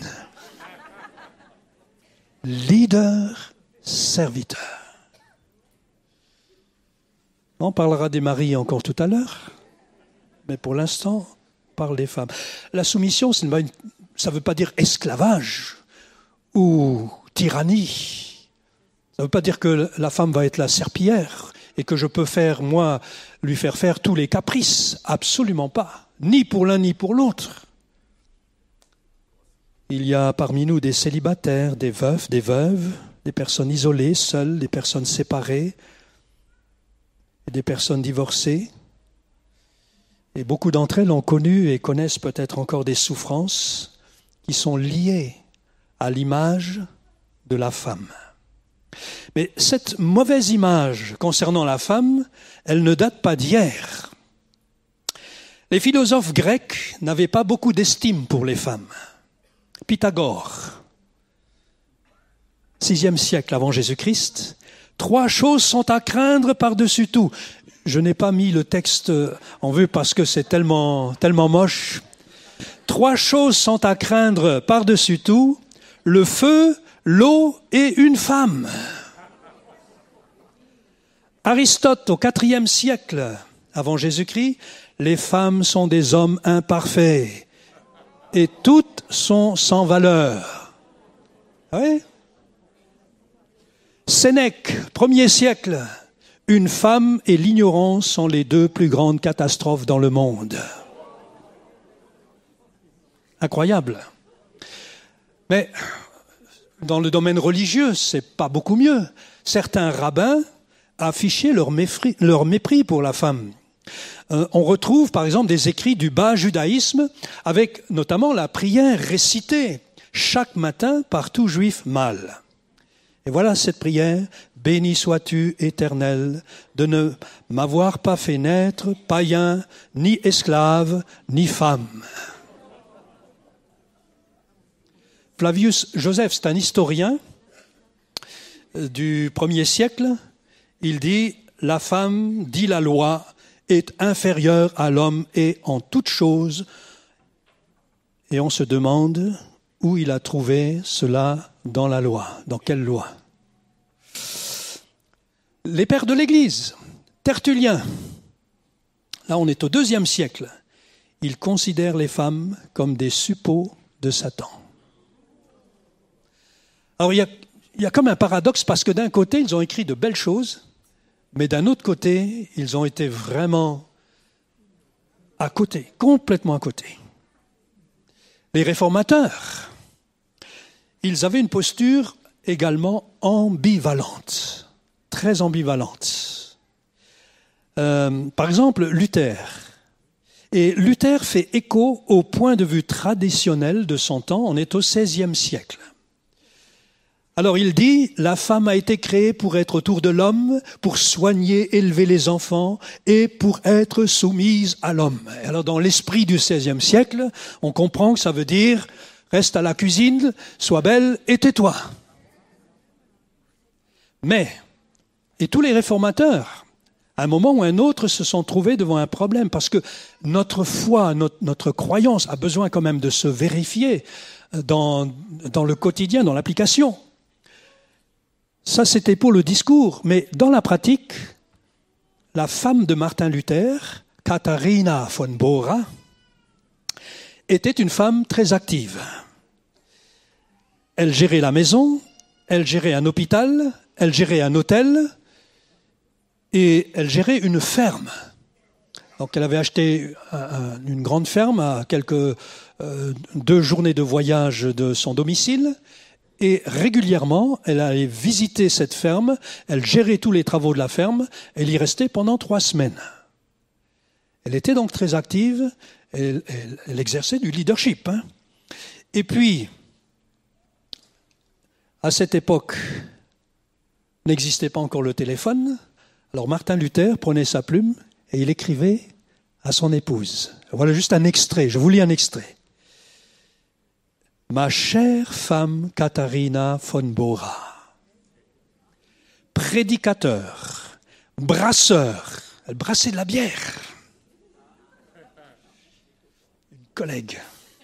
Leader serviteur. On parlera des maris encore tout à l'heure, mais pour l'instant, on parle des femmes. La soumission, ça ne veut pas dire esclavage ou tyrannie. Ça ne veut pas dire que la femme va être la serpillière et que je peux faire, moi, lui faire faire tous les caprices. Absolument pas. Ni pour l'un, ni pour l'autre. Il y a parmi nous des célibataires, des veufs, des veuves, des personnes isolées, seules, des personnes séparées, et des personnes divorcées. Et beaucoup d'entre elles ont connu et connaissent peut-être encore des souffrances qui sont liées à l'image de la femme. Mais cette mauvaise image concernant la femme, elle ne date pas d'hier. Les philosophes grecs n'avaient pas beaucoup d'estime pour les femmes. Pythagore, sixième siècle avant Jésus-Christ, trois choses sont à craindre par-dessus tout. Je n'ai pas mis le texte en vue parce que c'est tellement, tellement moche. Trois choses sont à craindre par-dessus tout, le feu, l'eau et une femme. Aristote, au quatrième siècle avant Jésus-Christ, les femmes sont des hommes imparfaits et toutes sont sans valeur. Oui. Sénèque, premier siècle, une femme et l'ignorance sont les deux plus grandes catastrophes dans le monde. Incroyable. Mais dans le domaine religieux, c'est pas beaucoup mieux. Certains rabbins affichaient leur mépris, leur mépris pour la femme. Euh, on retrouve par exemple des écrits du bas judaïsme avec notamment la prière récitée chaque matin par tout juif mâle. Et voilà cette prière: béni sois-tu, Éternel, de ne m'avoir pas fait naître païen, ni esclave, ni femme. Flavius Joseph, c'est un historien du premier siècle. Il dit: la femme, dit la loi, est inférieure à l'homme et en toutes choses. Et on se demande où il a trouvé cela dans la loi. Dans quelle loi? Les pères de l'Église, Tertullien, là on est au deuxième siècle, ils considèrent les femmes comme des suppôts de Satan. Alors il y a, il y a comme un paradoxe parce que d'un côté ils ont écrit de belles choses, mais d'un autre côté ils ont été vraiment à côté, complètement à côté. Les réformateurs, ils avaient une posture également ambivalente, très ambivalente. Euh, par exemple, Luther. Et Luther fait écho au point de vue traditionnel de son temps. On est au seizième siècle. Alors il dit, la femme a été créée pour être autour de l'homme, pour soigner, élever les enfants et pour être soumise à l'homme. Alors dans l'esprit du seizième siècle, on comprend que ça veut dire, reste à la cuisine, sois belle et tais-toi. Mais, et tous les réformateurs, à un moment ou à un autre, se sont trouvés devant un problème, parce que notre foi, notre, notre croyance a besoin quand même de se vérifier dans, dans le quotidien, dans l'application. Ça, c'était pour le discours, mais dans la pratique, la femme de Martin Luther, Katharina von Bora, était une femme très active. Elle gérait la maison, elle gérait un hôpital, elle gérait un hôtel et elle gérait une ferme. Donc elle avait acheté un, une grande ferme à quelques euh, deux journées de voyage de son domicile. Et régulièrement, elle allait visiter cette ferme, elle gérait tous les travaux de la ferme, elle y restait pendant trois semaines. Elle était donc très active, elle, elle, elle exerçait du leadership. Hein. Et puis, à cette époque, n'existait pas encore le téléphone, alors Martin Luther prenait sa plume et il écrivait à son épouse. Voilà juste un extrait, je vous lis un extrait. Ma chère femme Katharina von Bora, prédicateur, brasseur, elle brassait de la bière, une collègue,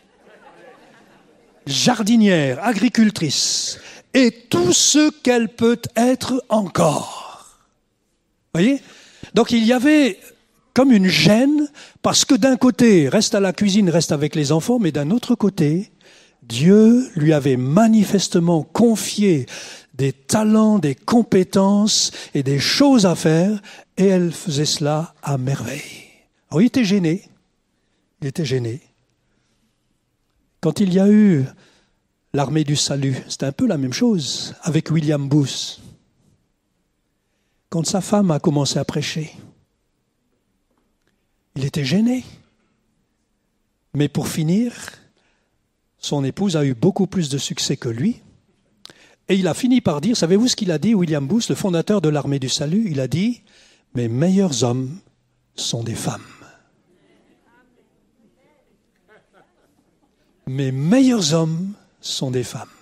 jardinière, agricultrice, et tout ce qu'elle peut être encore. Voyez ? Donc il y avait comme une gêne, parce que d'un côté, reste à la cuisine, reste avec les enfants, mais d'un autre côté, Dieu lui avait manifestement confié des talents, des compétences et des choses à faire, et elle faisait cela à merveille. Alors il était gêné, il était gêné. Quand il y a eu l'armée du salut, c'était un peu la même chose avec William Booth. Quand sa femme a commencé à prêcher, il était gêné. Mais pour finir, son épouse a eu beaucoup plus de succès que lui. Et il a fini par dire, savez-vous ce qu'il a dit, William Booth, le fondateur de l'armée du salut? Il a dit, mes meilleurs hommes sont des femmes. Mes meilleurs hommes sont des femmes.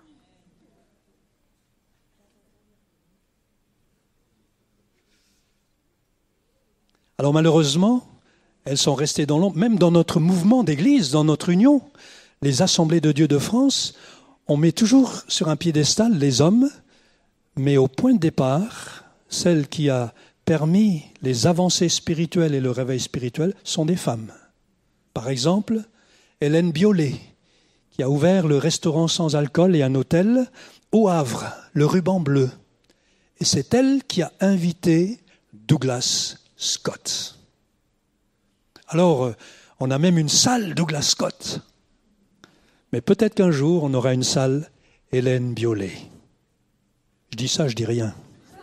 Alors malheureusement, elles sont restées dans l'ombre, même dans notre mouvement d'église, dans notre union. Les assemblées de Dieu de France, on met toujours sur un piédestal les hommes, mais au point de départ, celle qui a permis les avancées spirituelles et le réveil spirituel sont des femmes. Par exemple, Hélène Biolay, qui a ouvert le restaurant sans alcool et un hôtel au Havre, le Ruban Bleu. Et c'est elle qui a invité Douglas Scott. Alors, on a même une salle Douglas Scott. Mais peut-être qu'un jour, on aura une salle Hélène Biolay. Je dis ça, je dis rien.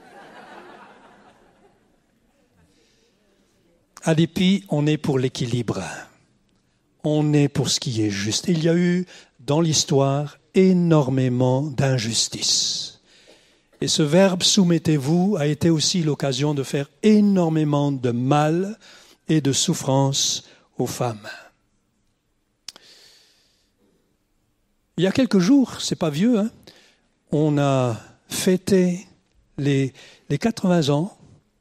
À l'E P I, on est pour l'équilibre. On est pour ce qui est juste. Il y a eu, dans l'histoire, énormément d'injustices. Et ce verbe « soumettez-vous » a été aussi l'occasion de faire énormément de mal et de souffrance aux femmes. Il y a quelques jours, c'est pas vieux, hein, on a fêté les, les quatre-vingts ans.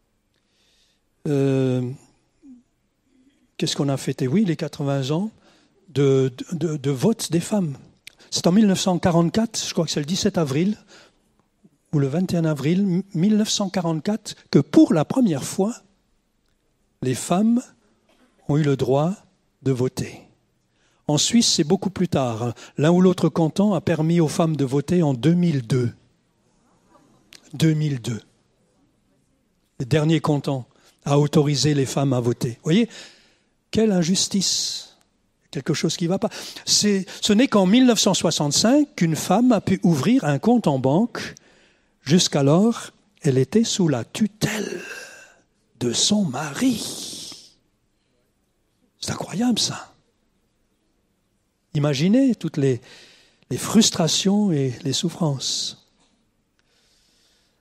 Euh, qu'est-ce qu'on a fêté? Oui, les quatre-vingts ans de, de, de vote des femmes. C'est en mille neuf cent quarante-quatre, je crois que c'est le dix-sept avril, ou le vingt et un avril mille neuf cent quarante-quatre, que pour la première fois, les femmes ont eu le droit de voter. En Suisse, c'est beaucoup plus tard. L'un ou l'autre canton a permis aux femmes de voter en deux mille deux. deux mille deux. Le dernier canton a autorisé les femmes à voter. Vous voyez, quelle injustice. Quelque chose qui ne va pas. C'est, ce n'est qu'en mille neuf cent soixante-cinq qu'une femme a pu ouvrir un compte en banque. Jusqu'alors, elle était sous la tutelle de son mari. C'est incroyable, ça. Imaginez toutes les, les frustrations et les souffrances.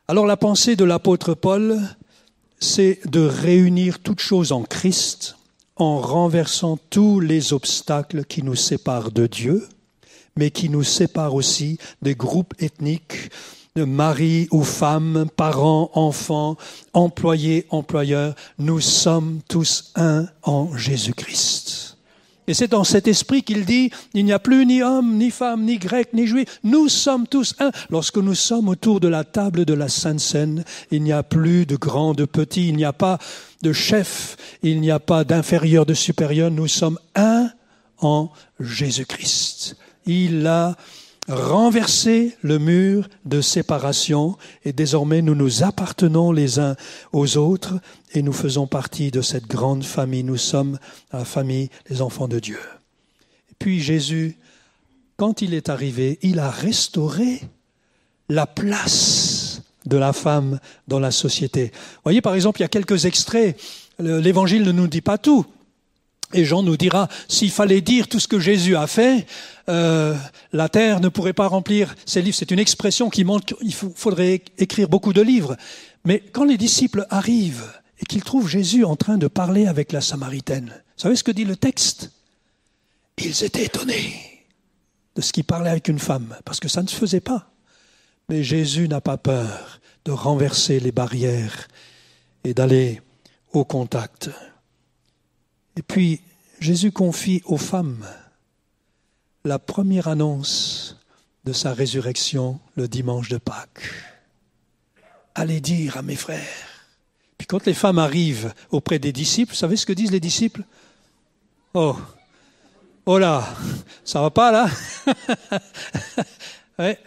Alors la pensée de l'apôtre Paul, c'est de réunir toutes choses en Christ, en renversant tous les obstacles qui nous séparent de Dieu, mais qui nous séparent aussi des groupes ethniques, de mari ou femme, parents, enfants, employés, employeurs. Nous sommes tous un en Jésus-Christ. Et c'est dans cet esprit qu'il dit, il n'y a plus ni homme, ni femme, ni grec, ni juif. Nous sommes tous un. Lorsque nous sommes autour de la table de la Sainte Seine, il n'y a plus de grands, de petits, il n'y a pas de chef, il n'y a pas d'inférieur, de supérieur. Nous sommes un en Jésus-Christ. Il a renversé le mur de séparation et désormais nous nous appartenons les uns aux autres et nous faisons partie de cette grande famille. Nous sommes la famille des enfants de Dieu. Et puis Jésus, quand il est arrivé, il a restauré la place de la femme dans la société. Vous voyez, par exemple, il y a quelques extraits. L'Évangile ne nous dit pas tout. Et Jean nous dira, s'il fallait dire tout ce que Jésus a fait, euh, la terre ne pourrait pas remplir ses livres. C'est une expression qui montre qu'il faudrait écrire beaucoup de livres. Mais quand les disciples arrivent et qu'ils trouvent Jésus en train de parler avec la Samaritaine, vous savez ce que dit le texte? Ils étaient étonnés de ce qu'il parlait avec une femme, parce que ça ne se faisait pas. Mais Jésus n'a pas peur de renverser les barrières et d'aller au contact. Et puis, Jésus confie aux femmes la première annonce de sa résurrection le dimanche de Pâques. Allez dire à mes frères. Puis quand les femmes arrivent auprès des disciples, vous savez ce que disent les disciples? Oh, oh là, ça va pas là? Ouais.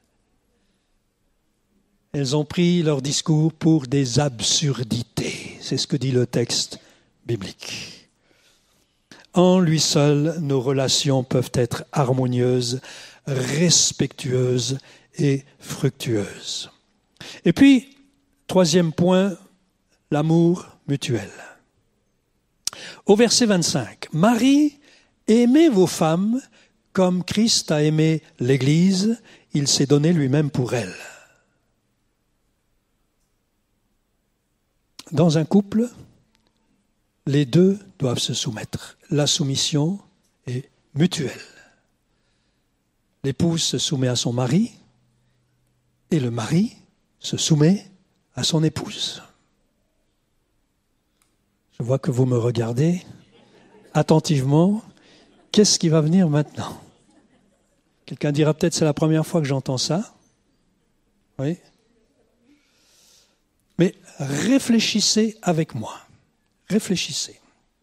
Elles ont pris leur discours pour des absurdités. C'est ce que dit le texte biblique. En lui seul, nos relations peuvent être harmonieuses, respectueuses et fructueuses. Et puis, troisième point, l'amour mutuel. Au verset vingt-cinq, « Marie, aimez vos femmes comme Christ a aimé l'Église, il s'est donné lui-même pour elle. » Dans un couple, les deux doivent se soumettre. La soumission est mutuelle. L'épouse se soumet à son mari et le mari se soumet à son épouse. Je vois que vous me regardez attentivement. Qu'est-ce qui va venir maintenant? Quelqu'un dira peut-être c'est la première fois que j'entends ça. Oui. Mais réfléchissez avec moi. Réfléchissez.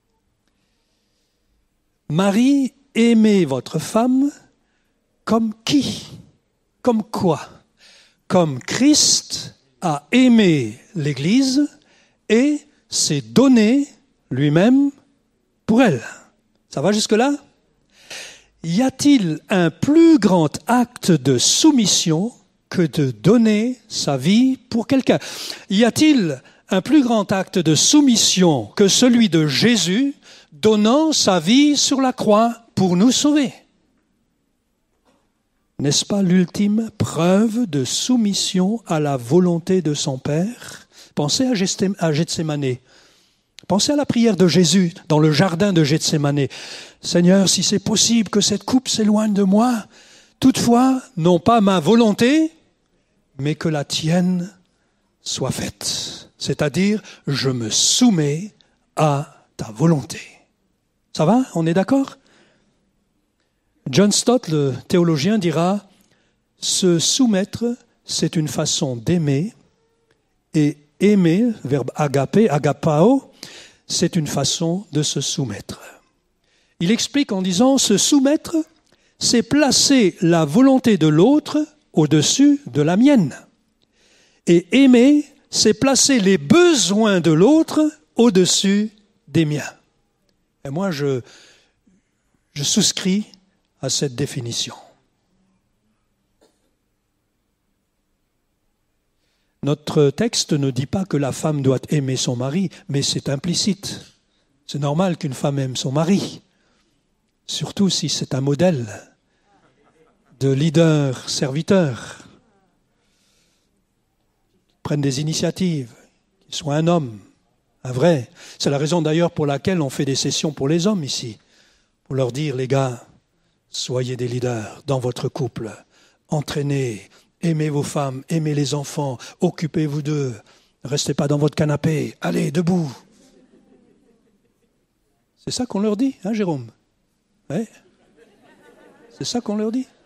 Marie, aimez votre femme comme qui? Comme quoi? Comme Christ a aimé l'Église et s'est donné lui-même pour elle. Ça va jusque-là? Y a-t-il un plus grand acte de soumission que de donner sa vie pour quelqu'un? Y a-t-il un plus grand acte de soumission que celui de Jésus donnant sa vie sur la croix pour nous sauver? N'est-ce pas l'ultime preuve de soumission à la volonté de son Père? Pensez à Gethsémane. Pensez à la prière de Jésus dans le jardin de Gethsémane. Seigneur, si c'est possible que cette coupe s'éloigne de moi, toutefois, non pas ma volonté, mais que la tienne soit faite. C'est-à-dire, je me soumets à ta volonté. Ça va? On est d'accord? John Stott, le théologien, dira « Se soumettre, c'est une façon d'aimer, et aimer, verbe agapé, agapao, c'est une façon de se soumettre. » Il explique en disant « Se soumettre, c'est placer la volonté de l'autre au-dessus de la mienne. Et aimer, c'est placer les besoins de l'autre au-dessus des miens. » Et moi, je, je souscris à cette définition. Notre texte ne dit pas que la femme doit aimer son mari, mais c'est implicite. C'est normal qu'une femme aime son mari, surtout si c'est un modèle de leader-serviteur. prenne des initiatives, qu'il soit un homme, un vrai. C'est la raison d'ailleurs pour laquelle on fait des sessions pour les hommes ici, pour leur dire, les gars, soyez des leaders dans votre couple, entraînez, aimez vos femmes, aimez les enfants, occupez-vous d'eux, ne restez pas dans votre canapé, allez, debout. C'est ça qu'on leur dit, hein Jérôme? Ouais. C'est ça qu'on leur dit.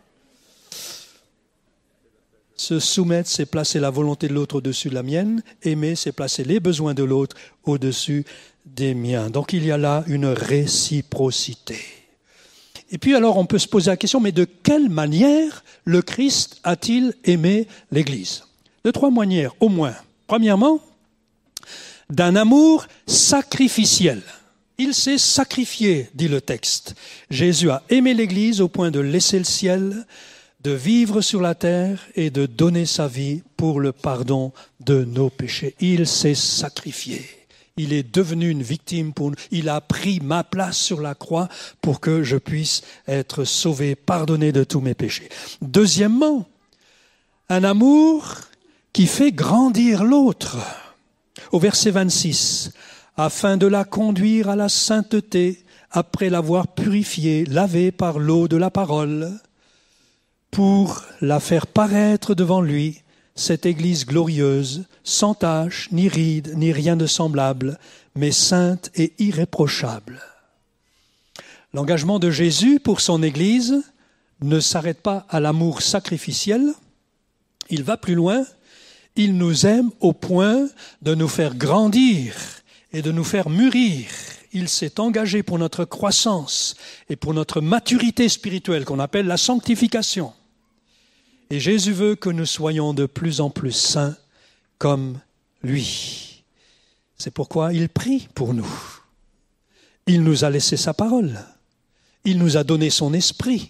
Se soumettre, c'est placer la volonté de l'autre au-dessus de la mienne. Aimer, c'est placer les besoins de l'autre au-dessus des miens. Donc il y a là une réciprocité. Et puis alors on peut se poser la question, mais de quelle manière le Christ a-t-il aimé l'Église? De trois manières au moins. Premièrement, d'un amour sacrificiel. Il s'est sacrifié, dit le texte. Jésus a aimé l'Église au point de laisser le ciel, de vivre sur la terre et de donner sa vie pour le pardon de nos péchés. Il s'est sacrifié. Il est devenu une victime pour nous. Il a pris ma place sur la croix pour que je puisse être sauvé, pardonné de tous mes péchés. Deuxièmement, un amour qui fait grandir l'autre. Au verset vingt-six, afin de la conduire à la sainteté, après l'avoir purifiée, lavée par l'eau de la parole, pour la faire paraître devant lui, cette Église glorieuse, sans tache, ni ride, ni rien de semblable, mais sainte et irréprochable. L'engagement de Jésus pour son Église ne s'arrête pas à l'amour sacrificiel, il va plus loin, il nous aime au point de nous faire grandir et de nous faire mûrir. Il s'est engagé pour notre croissance et pour notre maturité spirituelle qu'on appelle la sanctification. Et Jésus veut que nous soyons de plus en plus saints comme lui. C'est pourquoi il prie pour nous. Il nous a laissé sa parole. Il nous a donné son esprit.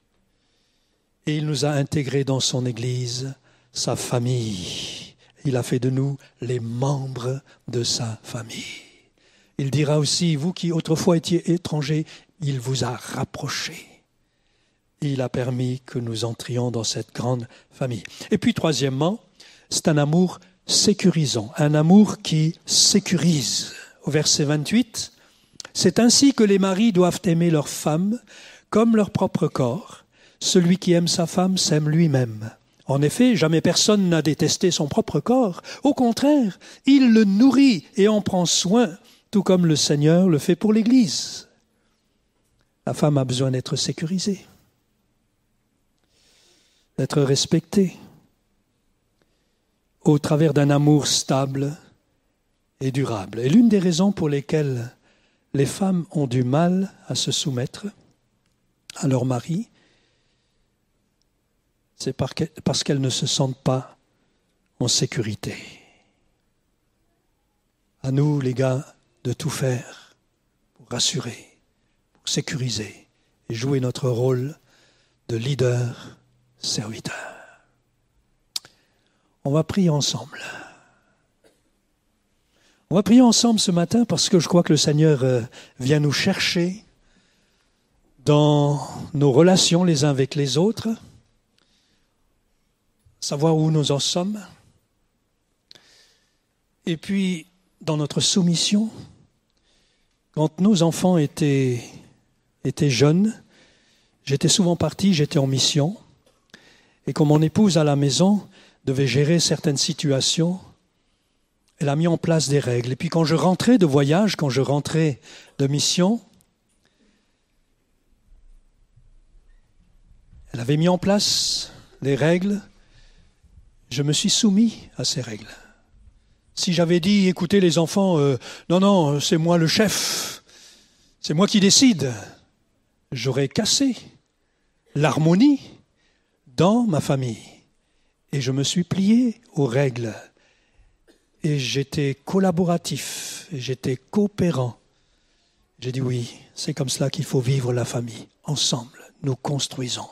Et il nous a intégrés dans son Église, sa famille. Il a fait de nous les membres de sa famille. Il dira aussi, vous qui autrefois étiez étrangers, il vous a rapprochés. Il a permis que nous entrions dans cette grande famille. Et puis troisièmement, c'est un amour sécurisant, un amour qui sécurise. Au verset vingt-huit, c'est ainsi que les maris doivent aimer leur femme comme leur propre corps. Celui qui aime sa femme s'aime lui-même. En effet, jamais personne n'a détesté son propre corps. Au contraire, il le nourrit et en prend soin, tout comme le Seigneur le fait pour l'Église. La femme a besoin d'être sécurisée, d'être respectée, au travers d'un amour stable et durable. Et l'une des raisons pour lesquelles les femmes ont du mal à se soumettre à leur mari, c'est parce qu'elles ne se sentent pas en sécurité. À nous, les gars, de tout faire pour rassurer, pour sécuriser et jouer notre rôle de leader, serviteur. On va prier ensemble. On va prier ensemble ce matin parce que je crois que le Seigneur vient nous chercher dans nos relations les uns avec les autres, savoir où nous en sommes, et puis dans notre soumission. Quand nos enfants étaient, étaient jeunes, j'étais souvent parti, j'étais en mission, et quand mon épouse à la maison devait gérer certaines situations, elle a mis en place des règles. Et puis quand je rentrais de voyage, quand je rentrais de mission, elle avait mis en place des règles. Je me suis soumis à ces règles. Si j'avais dit, écoutez les enfants, euh, non, non, c'est moi le chef, c'est moi qui décide, j'aurais cassé l'harmonie dans ma famille. Et je me suis plié aux règles. Et j'étais collaboratif, et j'étais coopérant. J'ai dit oui, c'est comme cela qu'il faut vivre la famille. Ensemble, nous construisons.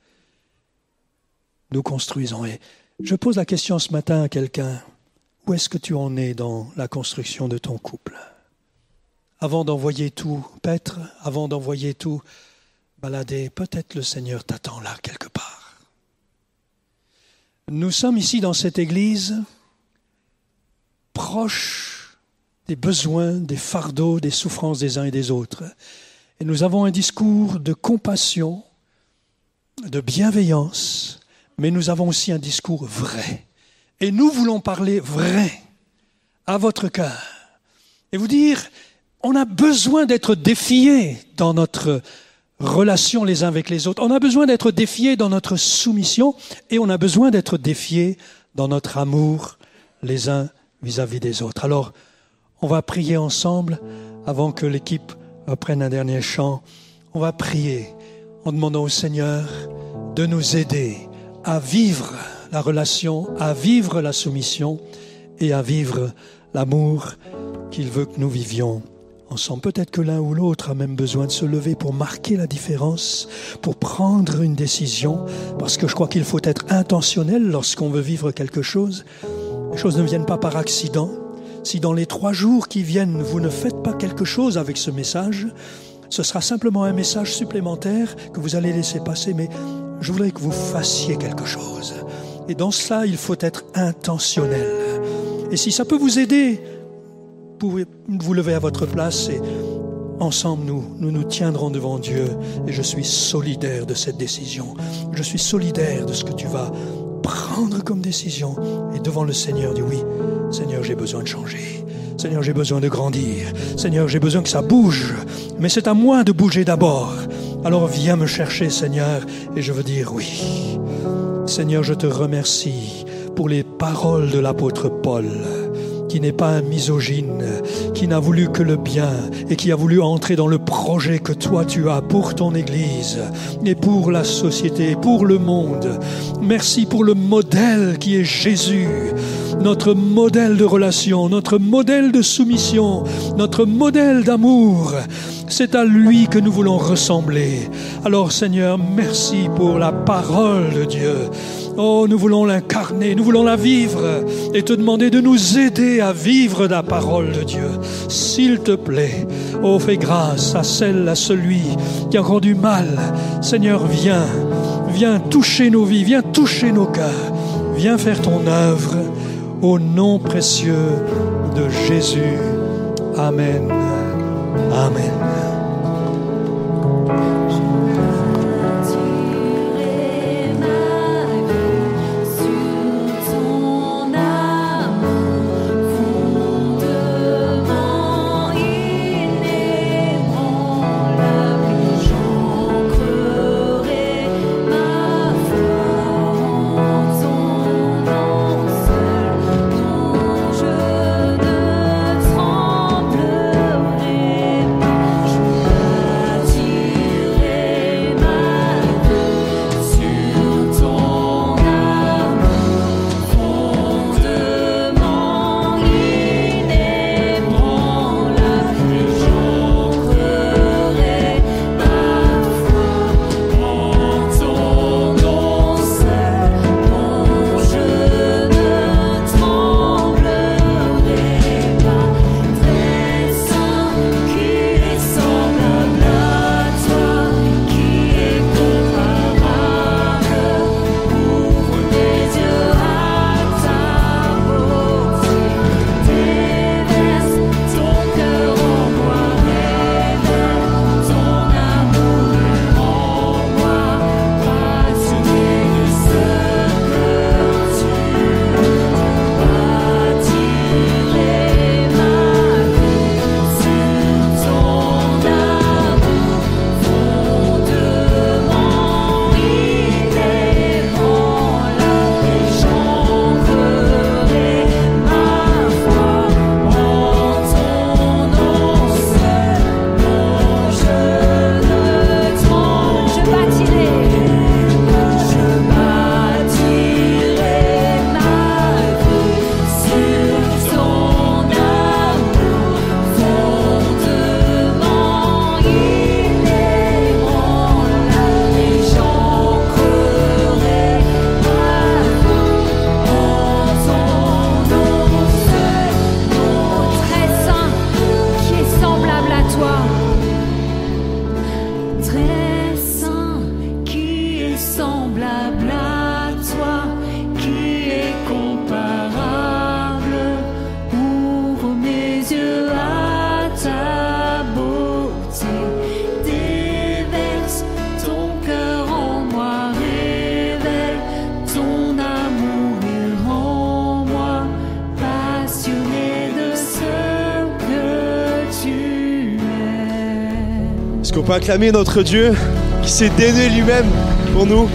Nous construisons. Et je pose la question ce matin à quelqu'un. Où est-ce que tu en es dans la construction de ton couple? Avant d'envoyer tout paître, avant d'envoyer tout balader, peut-être le Seigneur t'attend là quelque part. Nous sommes ici dans cette église proche des besoins, des fardeaux, des souffrances des uns et des autres. Et nous avons un discours de compassion, de bienveillance, mais nous avons aussi un discours vrai. Et nous voulons parler vrai à votre cœur et vous dire, on a besoin d'être défiés dans notre relation les uns avec les autres. On a besoin d'être défiés dans notre soumission et on a besoin d'être défiés dans notre amour les uns vis-à-vis des autres. Alors, on va prier ensemble avant que l'équipe reprenne un dernier chant. On va prier en demandant au Seigneur de nous aider à vivre la relation, à vivre la soumission et à vivre l'amour qu'il veut que nous vivions ensemble. Peut-être que l'un ou l'autre a même besoin de se lever pour marquer la différence, pour prendre une décision, parce que je crois qu'il faut être intentionnel lorsqu'on veut vivre quelque chose. Les choses ne viennent pas par accident. Si dans les trois jours qui viennent, vous ne faites pas quelque chose avec ce message, ce sera simplement un message supplémentaire que vous allez laisser passer, mais je voudrais que vous fassiez quelque chose. Et dans cela, il faut être intentionnel. Et si ça peut vous aider, vous pouvez vous lever à votre place et ensemble, nous, nous nous tiendrons devant Dieu. Et je suis solidaire de cette décision. Je suis solidaire de ce que tu vas prendre comme décision. Et devant le Seigneur, dis oui, Seigneur, j'ai besoin de changer. Seigneur, j'ai besoin de grandir. Seigneur, j'ai besoin que ça bouge. Mais c'est à moi de bouger d'abord. Alors viens me chercher, Seigneur. Et je veux dire oui. Seigneur, je te remercie pour les paroles de l'apôtre Paul, qui n'est pas un misogyne, qui n'a voulu que le bien et qui a voulu entrer dans le projet que toi tu as pour ton Église et pour la société, pour le monde. Merci pour le modèle qui est Jésus, notre modèle de relation, notre modèle de soumission, notre modèle d'amour. C'est à lui que nous voulons ressembler. Alors Seigneur, merci pour la parole de Dieu. Oh, nous voulons l'incarner, nous voulons la vivre et te demander de nous aider à vivre la parole de Dieu. S'il te plaît, oh, fais grâce à celle, à celui qui a encore du mal. Seigneur, viens, viens toucher nos vies, viens toucher nos cœurs. Viens faire ton œuvre au nom précieux de Jésus. Amen. Amen. Tremblerai pas, je Est-ce qu'on peut acclamer notre Dieu qui s'est donné lui-même pour nous?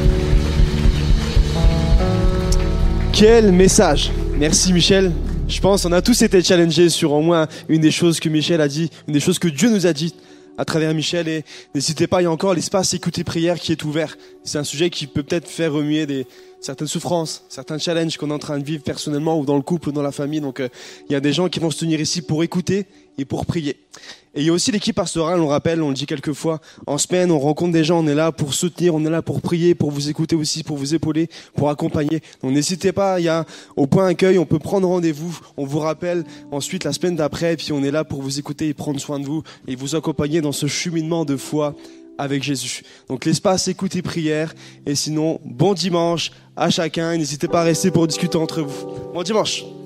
Quel message! Merci Michel. Je pense qu'on a tous été challengés sur au moins une des choses que Michel a dit, une des choses que Dieu nous a dit à travers Michel. Et n'hésitez pas, il y a encore l'espace écoute prière qui est ouvert. C'est un sujet qui peut peut-être faire remuer des, certaines souffrances, certains challenges qu'on est en train de vivre personnellement ou dans le couple ou dans la famille. Donc euh, il y a des gens qui vont se tenir ici pour écouter et pour prier. Et il y a aussi l'équipe pastorale, on le rappelle, on le dit quelques fois, en semaine, on rencontre des gens, on est là pour soutenir, on est là pour prier, pour vous écouter aussi, pour vous épauler, pour accompagner. Donc n'hésitez pas, il y a au point accueil, on peut prendre rendez-vous, on vous rappelle ensuite la semaine d'après, puis on est là pour vous écouter et prendre soin de vous et vous accompagner dans ce cheminement de foi avec Jésus. Donc l'espace écoute et prière, et sinon, bon dimanche à chacun, et n'hésitez pas à rester pour discuter entre vous. Bon dimanche.